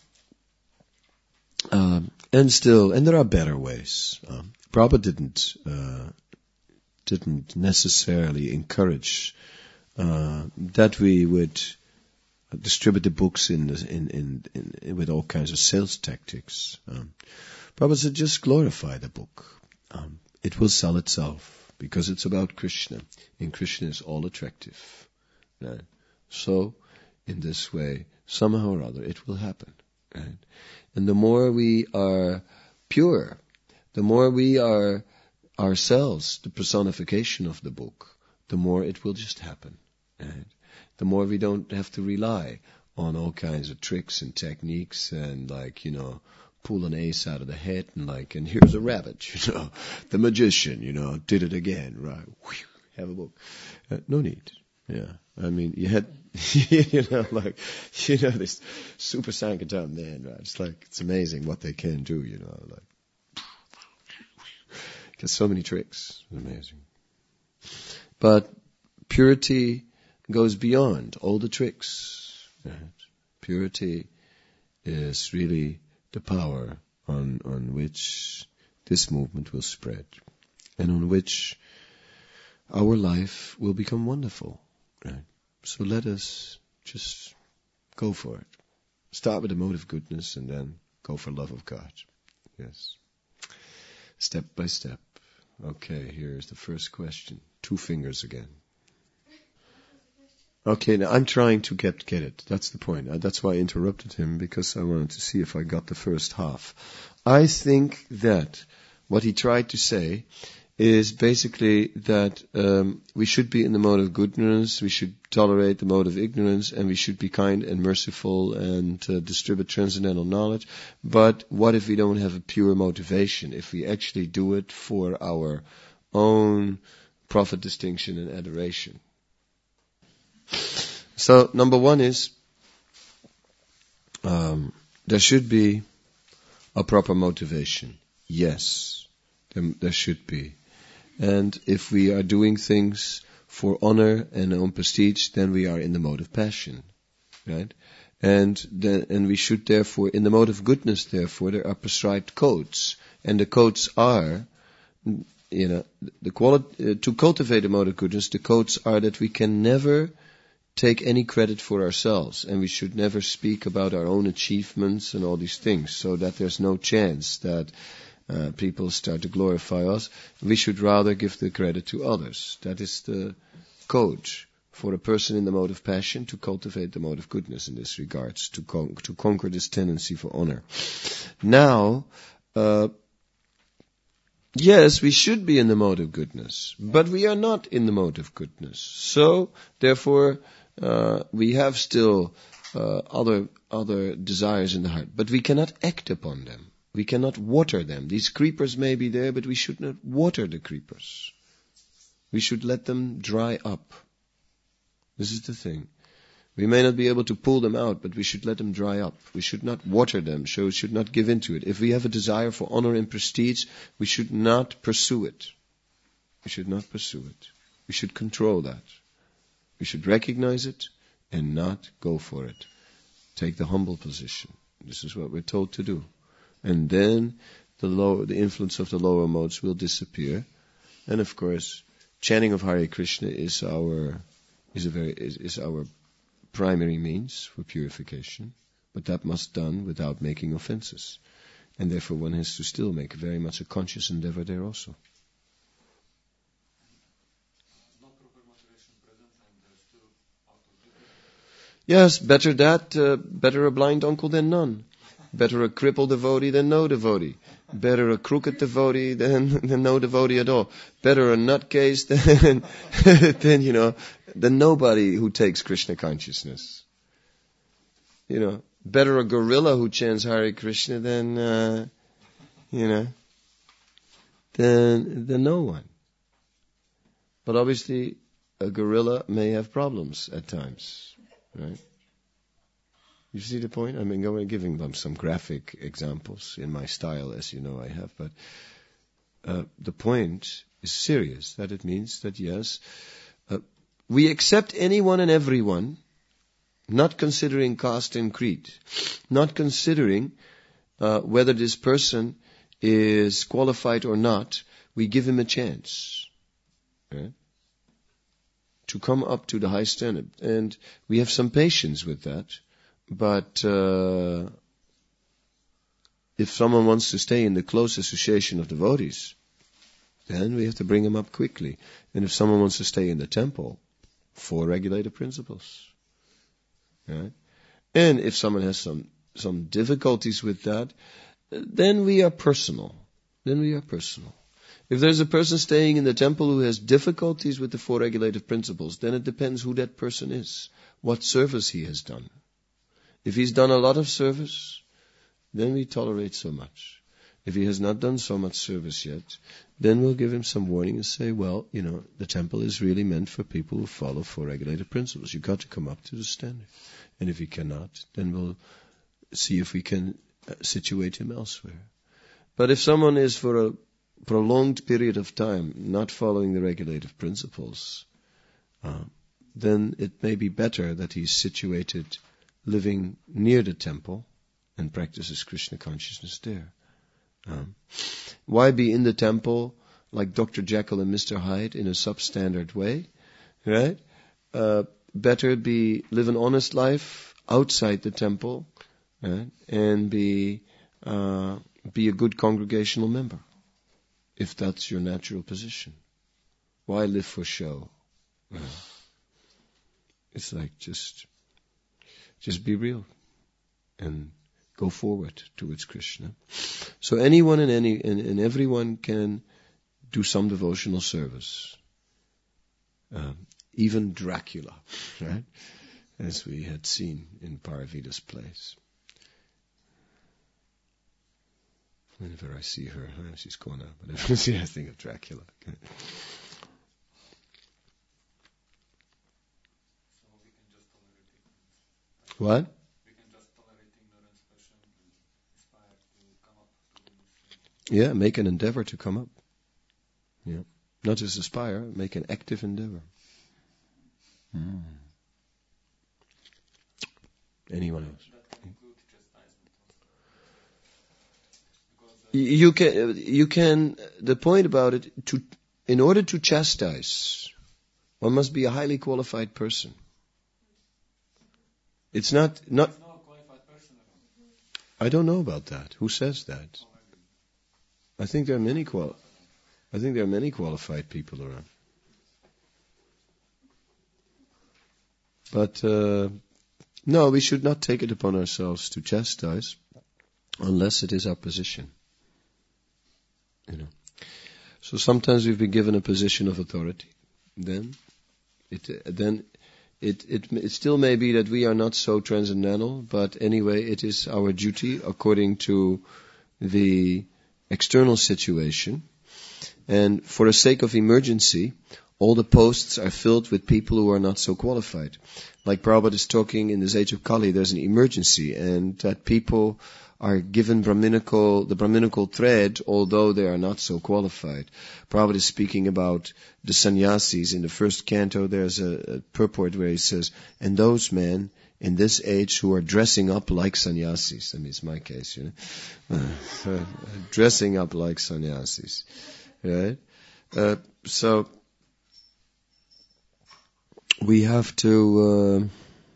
and there are better ways. Prabhupada didn't necessarily encourage that we would distribute the books with all kinds of sales tactics. Prabhupada said, just glorify the book. It will sell itself because it's about Krishna, and Krishna is all attractive. Right? So, in this way, somehow or other, it will happen. Right? And the more we are pure, the more we are ourselves the personification of the book, the more it will just happen. Right? The more we don't have to rely on all kinds of tricks and techniques and pull an ace out of the hat and here's a rabbit, the magician, did it again, right? Whew, have a book. No need. Yeah. I mean, you had, this Super Sankirtan man, right? It's amazing what they can do, There's so many tricks. It's amazing. But purity goes beyond all the tricks. Right? Purity is really the power on which this movement will spread and on which our life will become wonderful. Right? So let us just go for it. Start with the mode of goodness and then go for love of God. Yes. Step by step. Okay, here's the first question. 2 fingers again. Okay, now I'm trying to get it. That's the point. That's why I interrupted him, because I wanted to see if I got the first half. I think that what he tried to say is basically that we should be in the mode of goodness, we should tolerate the mode of ignorance, and we should be kind and merciful and distribute transcendental knowledge. But what if we don't have a pure motivation? If we actually do it for our own profit, distinction, and adoration? So, number 1 is there should be a proper motivation. Yes, there should be. And if we are doing things for honor and own prestige, then we are in the mode of passion, right? And we should therefore, in the mode of goodness, therefore, there are prescribed codes, and the codes are, the quality to cultivate the mode of goodness. The codes are that we can never take any credit for ourselves, and we should never speak about our own achievements and all these things, so that there's no chance that people start to glorify us. We should rather give the credit to others. That is the code for a person in the mode of passion, to cultivate the mode of goodness in this regards, to conquer this tendency for honor. Now, yes, we should be in the mode of goodness, but we are not in the mode of goodness. So, therefore, we have still other desires in the heart, but we cannot act upon them. We cannot water them. These creepers may be there, but we should not water the creepers. We should let them dry up. This is the thing. We may not be able to pull them out, but we should let them dry up. We should not water them, so we should not give into it. If we have a desire for honor and prestige, we should not pursue it. We should not pursue it. We should control that. We should recognize it and not go for it. Take the humble position. This is what we're told to do. And then the influence of the lower modes will disappear. And of course, chanting of Hare Krishna is our primary means for purification, but that must be done without making offenses. And therefore one has to still make very much a conscious endeavor there also. No proper motivation present, and there's still Yes, better that, better a blind uncle than none. Better a crippled devotee than no devotee. Better a crooked devotee than no devotee at all. Better a nutcase than nobody who takes Krishna consciousness. Better a gorilla who chants Hare Krishna than no one. But obviously, a gorilla may have problems at times, right? You see the point? I mean, I'm giving them some graphic examples in my style, as you know I have, but the point is serious, that it means that yes, we accept anyone and everyone, not considering caste and creed, not considering whether this person is qualified or not, we give him a chance, right, to come up to the high standard. And we have some patience with that. But if someone wants to stay in the close association of devotees, then we have to bring him up quickly. And if someone wants to stay in the temple, 4 regulative principles. Right? And if someone has some difficulties with that, then we are personal. If there's a person staying in the temple who has difficulties with the 4 regulative principles, then it depends who that person is, what service he has done. If he's done a lot of service, then we tolerate so much. If he has not done so much service yet, then we'll give him some warning and say, well, the temple is really meant for people who follow 4 regulative principles. You've got to come up to the standard. And if he cannot, then we'll see if we can situate him elsewhere. But if someone is for a prolonged period of time not following the regulative principles, then it may be better that he's situated living near the temple and practices Krishna consciousness there. Why be in the temple like Dr. Jekyll and Mr. Hyde in a substandard way, right? Better live an honest life outside the temple, right? And be a good congregational member, if that's your natural position. Why live for show? It's like just be real and go forward towards Krishna. So anyone and everyone can do some devotional service. Even Dracula, right? As we had seen in Parvita's place. Whenever I see her, she's gone out, but I think of Dracula. Okay. What? We can just tolerate ignorance person and aspire to come up. Yeah, make an endeavor to come up. Yeah. Not just aspire, make an active endeavor. Anyone else? You can, the point about it, in order to chastise, one must be a highly qualified person. It's not. I don't know about that. Who says that? I think there are many qualified people around. But no, we should not take it upon ourselves to chastise, unless it is our position. So sometimes we've been given a position of authority. Then it still may be that we are not so transcendental, but anyway, it is our duty according to the external situation. And for the sake of emergency, all the posts are filled with people who are not so qualified. Like Prabhupada is talking in this age of Kali, there's an emergency, and that people are given the Brahminical thread, although they are not so qualified. Prabhupada is speaking about the sannyasis. In the first canto, there's a purport where he says, and those men in this age who are dressing up like sannyasis. I mean, it's my case, dressing up like sannyasis. Right? So, we have to...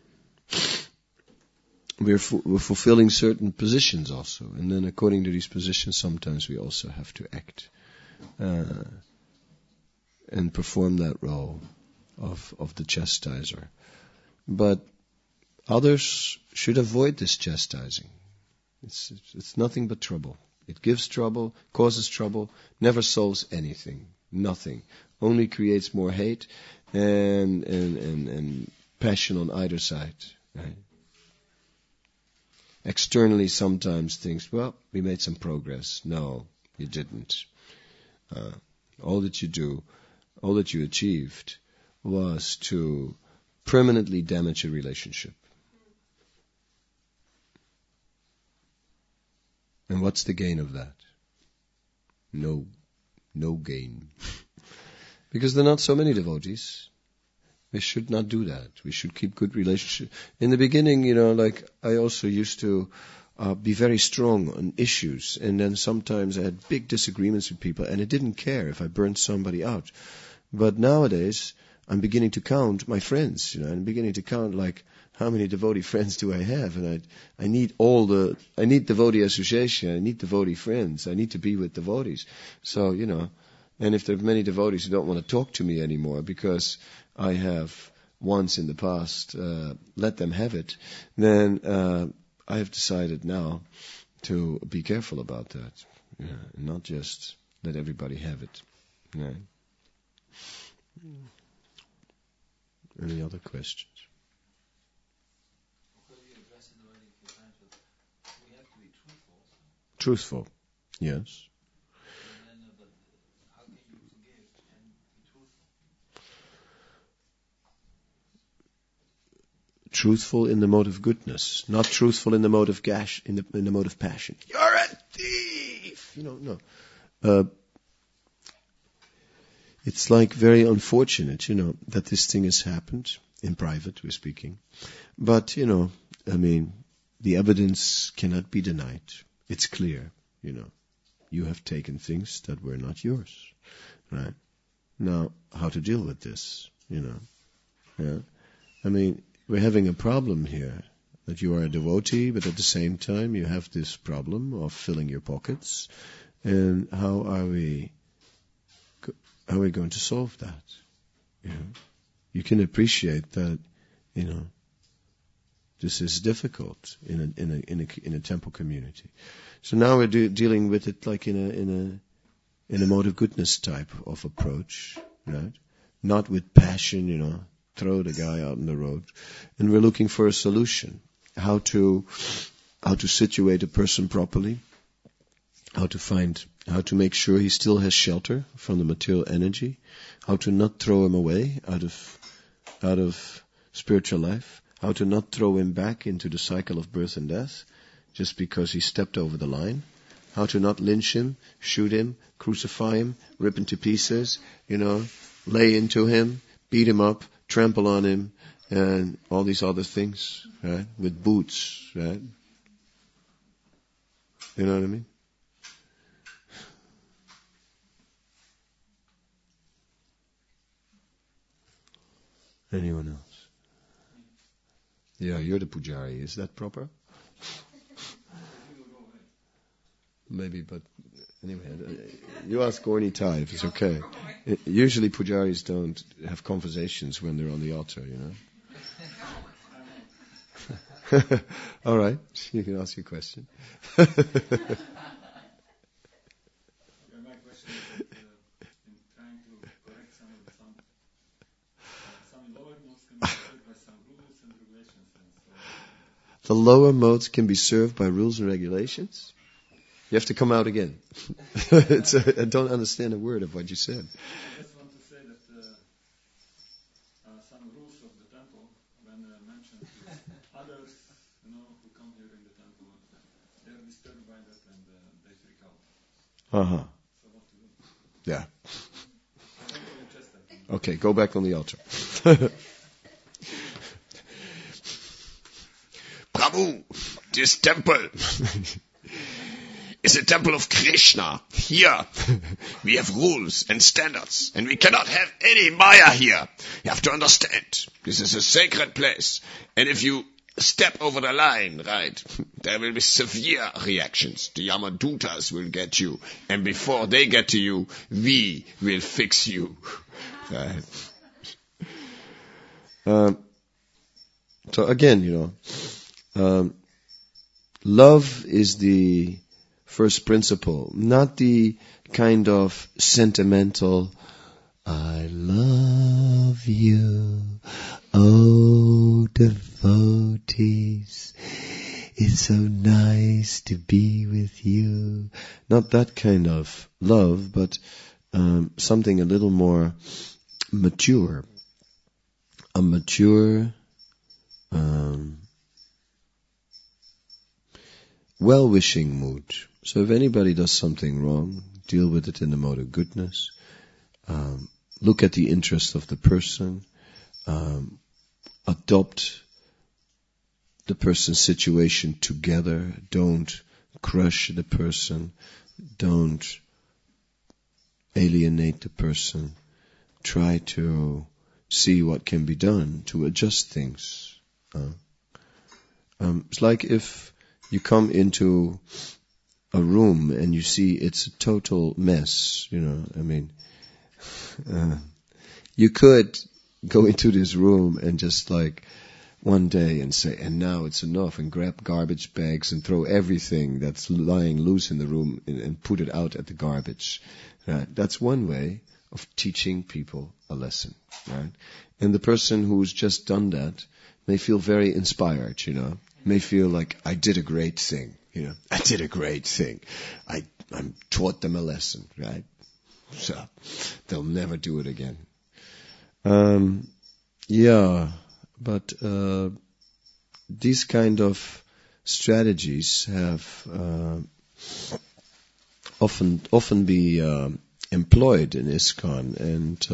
We're fulfilling certain positions also, and then according to these positions, sometimes we also have to act and perform that role of the chastiser. But Others should avoid this chastising. It's nothing but trouble. It gives trouble, causes trouble, never solves anything. Nothing. Only creates more hate and passion on either side. Right? Externally sometimes thinks, well, we made some progress. No, you didn't. All that you achieved was to permanently damage a relationship. And what's the gain of that? No gain. Because there are not so many devotees. We should not do that. We should keep good relationship. In the beginning, I also used to be very strong on issues, and then sometimes I had big disagreements with people, and I didn't care if I burned somebody out. But nowadays, I'm beginning to count my friends, I'm beginning to count how many devotee friends do I have, and I need devotee association, I need devotee friends, I need to be with devotees. So, and if there are many devotees who don't want to talk to me anymore because I have once in the past let them have it, then I have decided now to be careful about that, and not just let everybody have it. Right? Any other questions? Truthful, yes. How can you forgive and be truthful? Truthful in the mode of goodness, not truthful in the mode of in the mode of passion. You're a thief. No. It's very unfortunate, that this thing has happened in private. We're speaking, but the evidence cannot be denied. It's clear, you have taken things that were not yours, right? Now, how to deal with this, Yeah. We're having a problem here, that you are a devotee, but at the same time you have this problem of filling your pockets. And how are we going to solve that? You can appreciate that, this is difficult in a temple community. So now we're dealing with it in a mode of goodness type of approach, right? Not with passion, throw the guy out on the road. And we're looking for a solution. How to situate a person properly. How to make sure he still has shelter from the material energy. How to not throw him away out of spiritual life. How to not throw him back into the cycle of birth and death just because he stepped over the line. How to not lynch him, shoot him, crucify him, rip into pieces, lay into him, beat him up, trample on him, and all these other things, right? With boots, right? You know what I mean? Anyone else? Yeah, you're the pujari. Is that proper? Maybe, but anyway, you ask Gorni Tai if it's okay. Usually pujaris don't have conversations when they're on the altar, All right, you can ask your question. My question is in trying to correct some lower modes can be served by some rules and regulations. The lower modes can be served by rules and regulations? You have to come out again. I don't understand a word of what you said. I just want to say that some rules of the temple, when mentioned to others, who come here in the temple, they are disturbed by that and they freak out. Uh-huh. So what to do? Yeah. I don't really trust that. Okay, go back on the altar. Prabhu, this temple is a temple of Krishna. Here, we have rules and standards, and we cannot have any Maya here. You have to understand, this is a sacred place, and if you step over the line, right, there will be severe reactions. The Yamadutas will get you, and before they get to you, we will fix you. Right. So again, love is the first principle, not the kind of sentimental, I love you, oh devotees, it's so nice to be with you. Not that kind of love, but something a little more mature. A mature, well-wishing mood. So if anybody does something wrong, deal with it in the mode of goodness. Look at the interest of the person. Adopt the person's situation together. Don't crush the person. Don't alienate the person. Try to see what can be done to adjust things. It's like if you come into a room and you see it's a total mess, you could go into this room and just like one day and say, and now it's enough, and grab garbage bags and throw everything that's lying loose in the room and put it out at the garbage. Right? That's one way of teaching people a lesson, right? And the person who's just done that may feel very inspired, may feel like, I did a great thing, I did a great thing. I taught them a lesson, right? So, they'll never do it again. But these kind of strategies have often be employed in ISKCON, and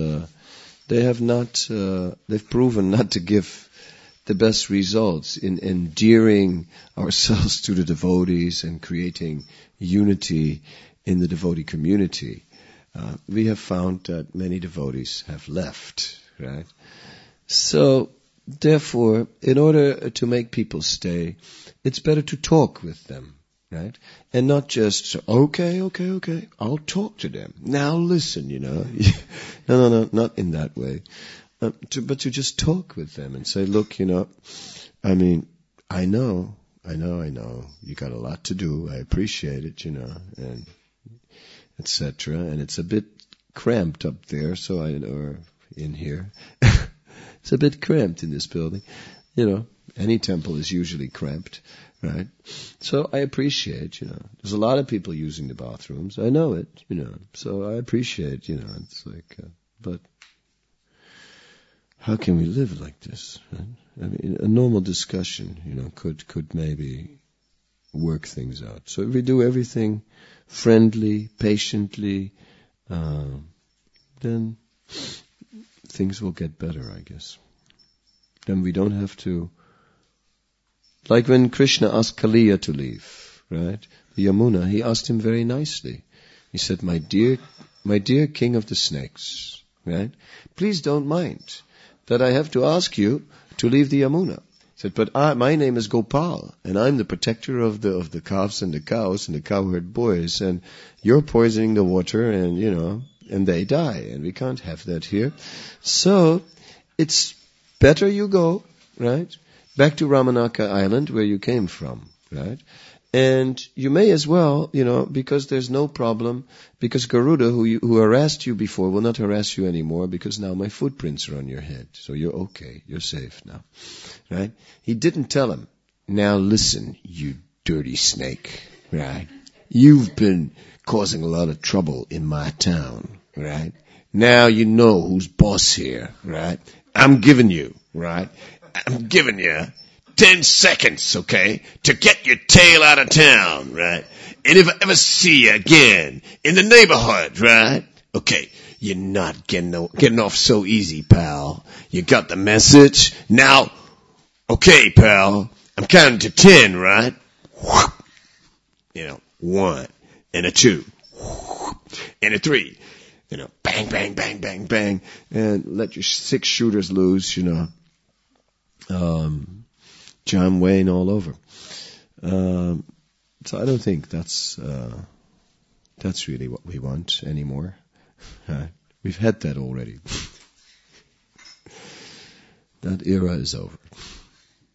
they've proven not to give the best results in endearing ourselves to the devotees and creating unity in the devotee community. We have found that many devotees have left, right? So, therefore, in order to make people stay, it's better to talk with them, right? And not just, okay, I'll talk to them. Now listen, No, not in that way. But to just talk with them and say, look, I know, you got a lot to do, I appreciate it, and etc. And it's a bit cramped up there, or in here. It's a bit cramped in this building. Any temple is usually cramped, right? So I appreciate, there's a lot of people using the bathrooms. I know it, so I appreciate, it's like, but how can we live like this? Right? A normal discussion, could maybe work things out. So if we do everything friendly, patiently, then things will get better, I guess. Then we don't have to, like when Krishna asked Kaliya to leave, right? The Yamuna, he asked him very nicely. He said, my dear king of the snakes, right? Please don't mind that I have to ask you to leave the Yamuna. He said, but my name is Gopal, and I'm the protector of the calves and the cows and the cowherd boys, and you're poisoning the water, and and they die, and we can't have that here. So, it's better you go, right, back to Ramanaka Island where you came from, right? And you may as well, because there's no problem, because Garuda, who harassed you before, will not harass you anymore, because now my footprints are on your head. So you're okay, you're safe now, right? He didn't tell him, now listen, you dirty snake, right? You've been causing a lot of trouble in my town, right? Now you know who's boss here, right? I'm giving you 10 seconds, okay, to get your tail out of town, right? And if I ever see you again in the neighborhood, right? Okay, you're not getting off so easy, pal. You got the message? Now, okay, pal, I'm counting to 10, right? 1 and a 2 and a 3. Bang, bang, bang, bang, bang, and let your 6 shooters loose, John Wayne all over. So I don't think that's really what we want anymore. We've had that already. That era is over.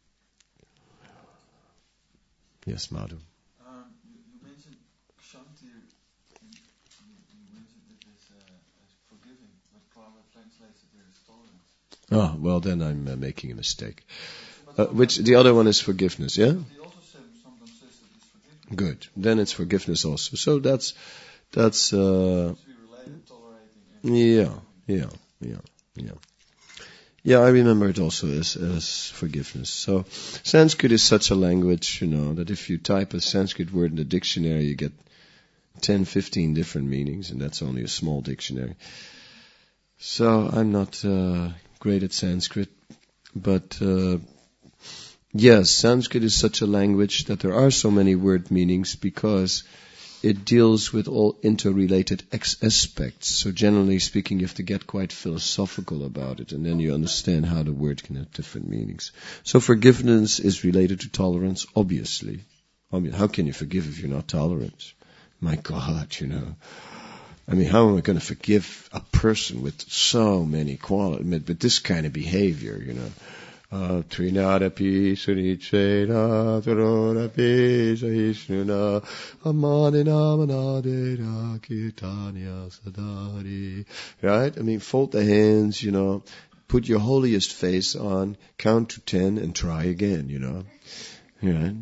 Yes, Madhu. You mentioned Shanti, and you mentioned it as forgiving, but Prabhupada translates it there as tolerance. Oh, well, then I'm making a mistake. Which the other one is forgiveness, yeah? But he also sometimes says that it's forgiveness. Good. Then it's forgiveness also. So that's It's to be related, tolerating, and yeah. Yeah, I remember it also as forgiveness. So Sanskrit is such a language, that if you type a Sanskrit word in the dictionary, you get 10, 15 different meanings, and that's only a small dictionary. So I'm not great at Sanskrit, but yes, Sanskrit is such a language that there are so many word meanings because it deals with all interrelated aspects. So generally speaking, you have to get quite philosophical about it, and then you understand how the word can have different meanings. So forgiveness is related to tolerance, obviously. How can you forgive if you're not tolerant? My God, I mean, how am I going to forgive a person with so many qualities, with this kind of behavior, Trinadapi Sunichena Tarodapi Sahishnuna Amanina Manadera Kirtanya Sadari. Right? I mean, fold the hands, put your holiest face on, count to 10 and try again, Right?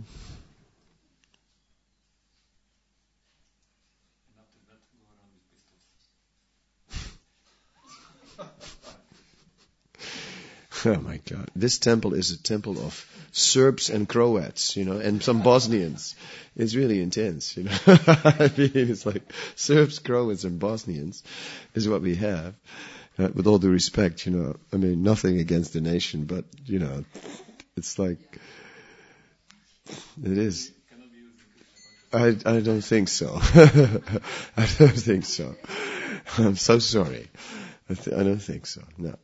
Oh my God. This temple is a temple of Serbs and Croats, and some Bosnians. It's really intense, I mean, it's like Serbs, Croats, and Bosnians is what we have. With all due respect, I mean, nothing against the nation, but, it's like, it is. I don't think so. I don't think so. I'm so sorry. I don't think so, no.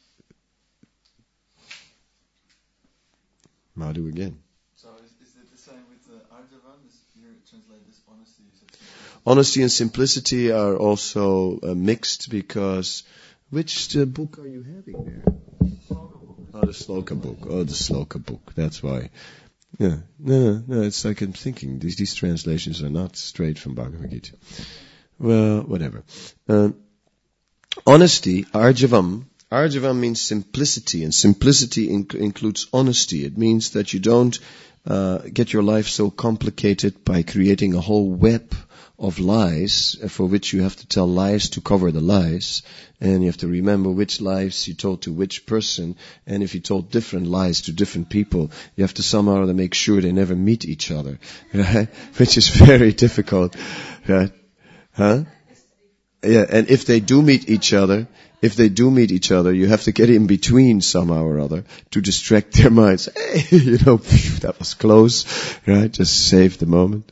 Madhu again. So is it the same with Arjavan? Here it translates as honesty. Honesty and simplicity are also mixed because which book are you having there? The Sloka book. Oh, the Sloka book. That's why. Yeah. No. It's like I'm thinking these translations are not straight from Bhagavad Gita. Well, whatever. Honesty, Arjavam. Arjavam means simplicity, and simplicity includes honesty. It means that you don't get your life so complicated by creating a whole web of lies for which you have to tell lies to cover the lies, and you have to remember which lies you told to which person, and if you told different lies to different people, you have to somehow make sure they never meet each other, right? Which is very difficult, right? Huh? Yeah, and if they do meet each other, you have to get in between somehow or other to distract their minds. Hey, that was close, right? Just save the moment.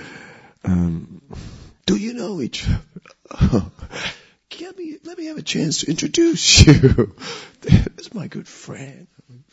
Do you know each other? Let me have a chance to introduce you. This is my good friend.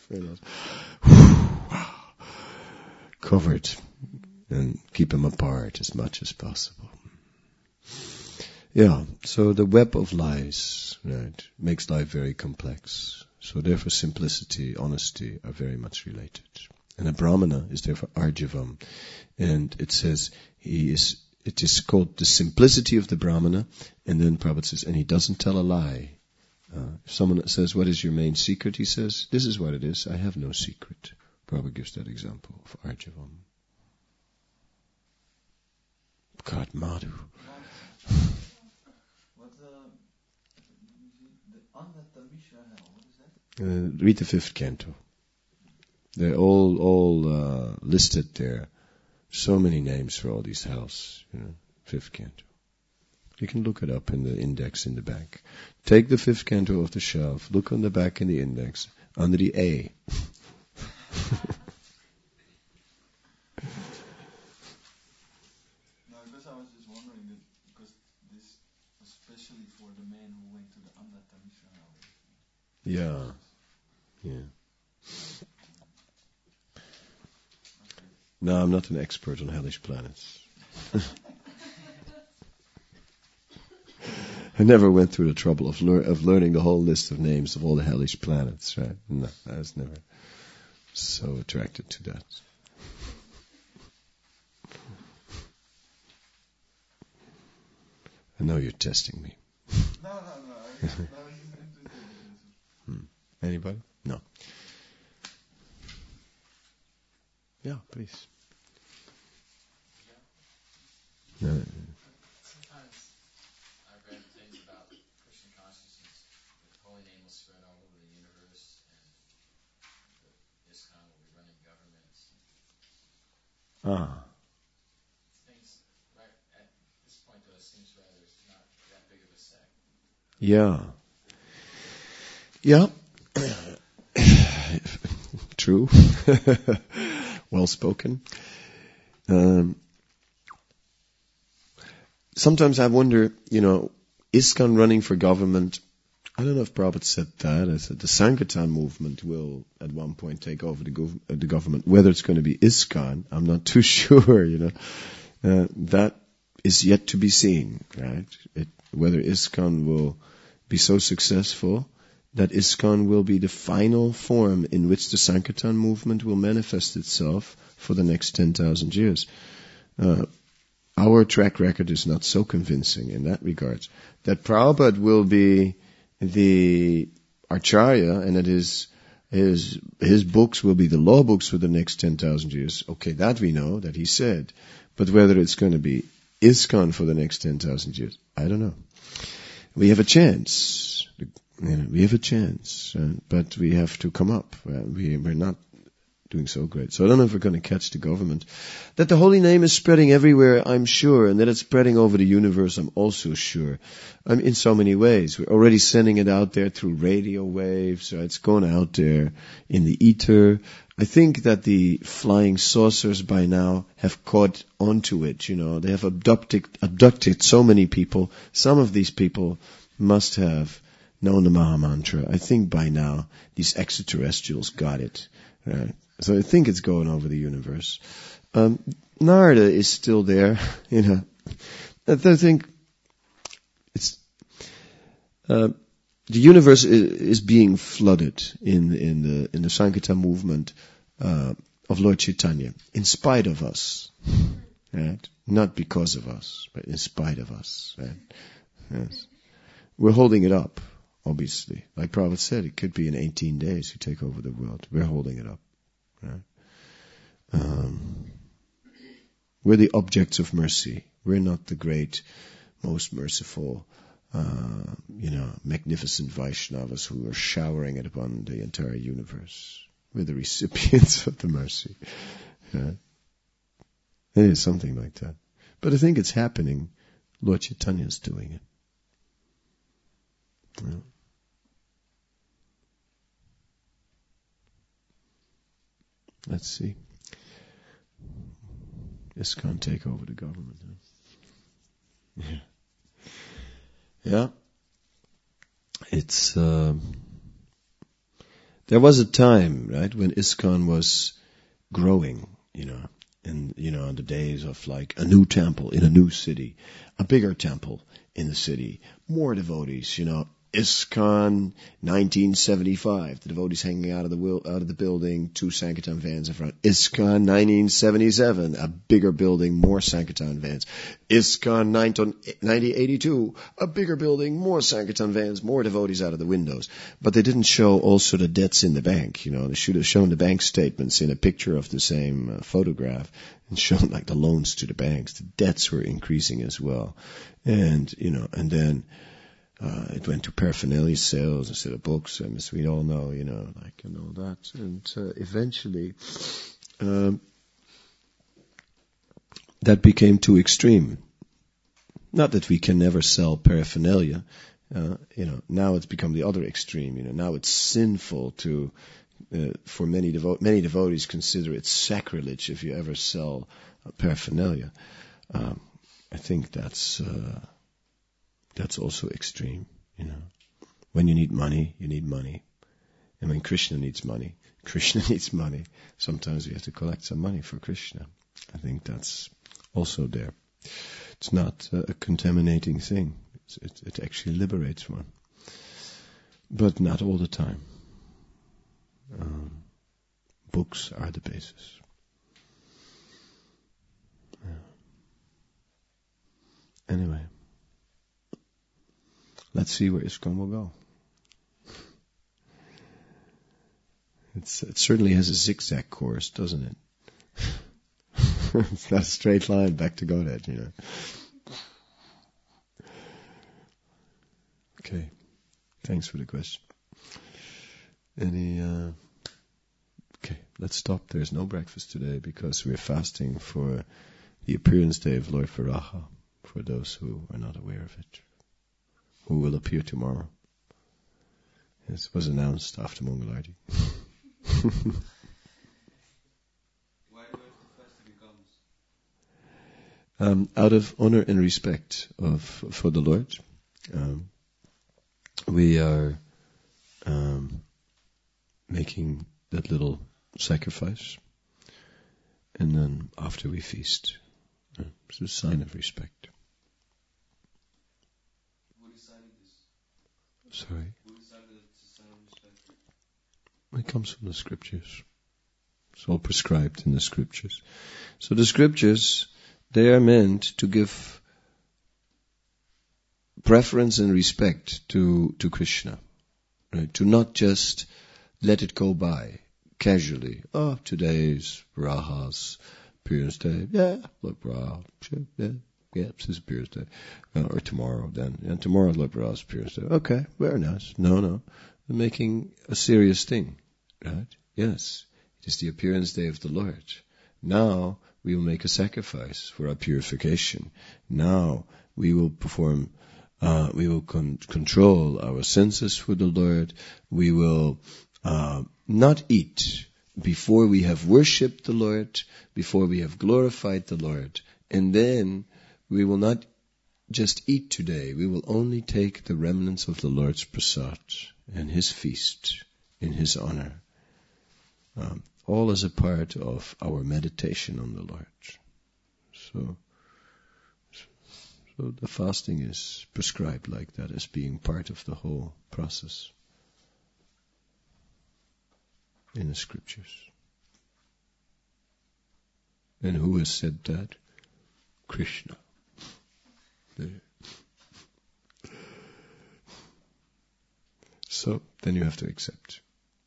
Covered and keep them apart as much as possible. Yeah, so the web of lies, right, makes life very complex. So therefore simplicity, honesty are very much related. And a Brahmana is therefore Arjavam. And it says it is called the simplicity of the Brahmana. And then Prabhupada says, and he doesn't tell a lie. If someone says, what is your main secret? He says, this is what it is. I have no secret. Prabhupada gives that example of Arjavam. God, Madhu. Read the 5th canto. They're all listed there. So many names for all these hells, 5th canto. You can look it up in the index in the back. Take the 5th canto off the shelf, look on the back in the index, under the A. No, because I was just wondering that, because this was especially for the man who went to the Amrita Mishra. Yeah. No, I'm not an expert on hellish planets. I never went through the trouble of learning the whole list of names of all the hellish planets, right? No, I was never so attracted to that. I know you're testing me. No. You didn't do it. Anybody? No. Yeah, please. No. Sometimes I've read things about Christian consciousness. The holy name will spread all over the universe, and the ISKCON will be running governments. Things right at this point, though, it seems rather it's not that big of a sect. Yeah. True. Well spoken. Sometimes I wonder, ISKCON running for government. I don't know if Prabhupada said that. I said the Sankirtan movement will at one point take over the government. Whether it's going to be ISKCON, I'm not too sure, that is yet to be seen, right? Whether ISKCON will be so successful that ISKCON will be the final form in which the Sankirtan movement will manifest itself for the next 10,000 years. Our track record is not so convincing in that regard. That Prabhupada will be the Acharya, and that his books will be the law books for the next 10,000 years. Okay, that we know, that he said. But whether it's going to be ISKCON for the next 10,000 years, I don't know. We have a chance. We have a chance, but we have to come up. We're not doing so great. So I don't know if we're going to catch the government. That the holy name is spreading everywhere, I'm sure, and that it's spreading over the universe, I'm also sure. In so many ways. We're already sending it out there through radio waves. It's going out there in the ether. I think that the flying saucers by now have caught onto it. They have abducted so many people. Some of these people must have known the Maha Mantra. I think by now these extraterrestrials got it. Right? So I think it's going over the universe. Narada is still there. I think it's the universe is being flooded in the Sankirtan movement of Lord Chaitanya, in spite of us, right? Not because of us, but in spite of us. Right? Yes. We're holding it up. Obviously, like Prabhupada said, it could be in 18 days we take over the world. We're holding it up. Right? We're the objects of mercy. We're not the great, most merciful, magnificent Vaishnavas who are showering it upon the entire universe. We're the recipients of the mercy. Right? It is something like that. But I think it's happening. Lord Chaitanya is doing it. Yeah. Let's see. ISKCON take over the government. Huh? Yeah. It's there was a time, right, when ISKCON was growing, and on the days of like a new temple in a new city, a bigger temple in the city, more devotees, ISKCON 1975, the devotees hanging out of the building, 2 Sankirtan vans in front. ISKCON 1977, a bigger building, more Sankirtan vans. ISKCON 1982, a bigger building, more Sankirtan vans, more devotees out of the windows. But they didn't show also the debts in the bank. They should have shown the bank statements in a picture of the same photograph and shown like the loans to the banks. The debts were increasing as well, and then. It went to paraphernalia sales instead of books, and as we all know, and all that. And eventually, that became too extreme. Not that we can never sell paraphernalia. Now it's become the other extreme. Now it's sinful to, for many devotees consider it sacrilege if you ever sell paraphernalia. I think that's also extreme, When you need money, you need money. And when Krishna needs money, Krishna needs money. Sometimes we have to collect some money for Krishna. I think that's also there. It's not a contaminating thing. It actually liberates one. But not all the time. Books are the basis. Yeah. Anyway. let's see where ISKCON will go. It certainly has a zigzag course, doesn't it? It's not a straight line back to Godhead, you know. Okay, thanks for the question. Okay, let's stop. There's no breakfast today because we're fasting for the appearance day of Lord Varaha, for those who are not aware of it, who will appear tomorrow. This was announced after Mangalarti. Why do we have to fast if he comes? Out of honor and respect for the Lord, we are making that little sacrifice, and then after we feast, it's a sign of respect. Who decided this? Sorry, Who decided that it's a sign of respect? it comes from the scriptures. It's all prescribed in the scriptures. So the scriptures, they are meant to give preference and respect to Krishna, right? To not just let it go by casually. Oh, today's Varaha's appearance day. Yeah, look, Varaha. Sure, yeah, it's his appearance day. Or tomorrow then. And tomorrow's Lord Varaha's appearance day. Okay, very nice. No. We're making a serious thing, right? Yes, it is the appearance day of the Lord. Now we will make a sacrifice for our purification. Now we will perform, we will control our senses for the Lord. We will not eat before we have worshipped the Lord, before we have glorified the Lord. And then we will not just eat today. We will only take the remnants of the Lord's prasad and His feast in His honor. All as a part of our meditation on the Lord. So the fasting is prescribed like that as being part of the whole process in the scriptures. And who has said that? Krishna. So then you have to accept.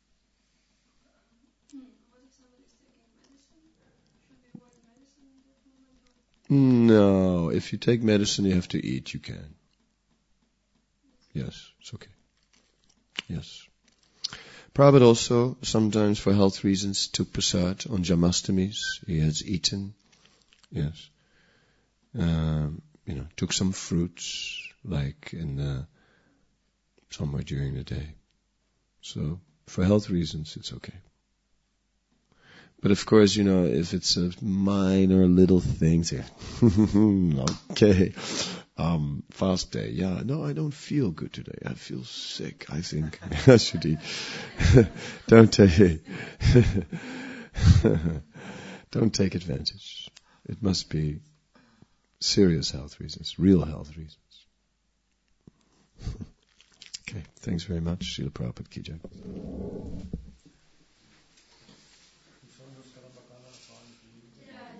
No, if you take medicine, you have to eat. You can. Yes, it's okay. Yes. Prabhupada also, sometimes for health reasons, took prasad on Jamastamis. He has eaten. Yes. Took some fruits, like somewhere during the day. So, for health reasons, it's okay. But of course, if it's a minor little thing, say, okay, fast day. Yeah, no, I don't feel good today. I feel sick. I think I should eat. Don't take advantage. It must be serious health reasons, real health reasons. Okay, thanks very much. Srila Prabhupada Ki Jai.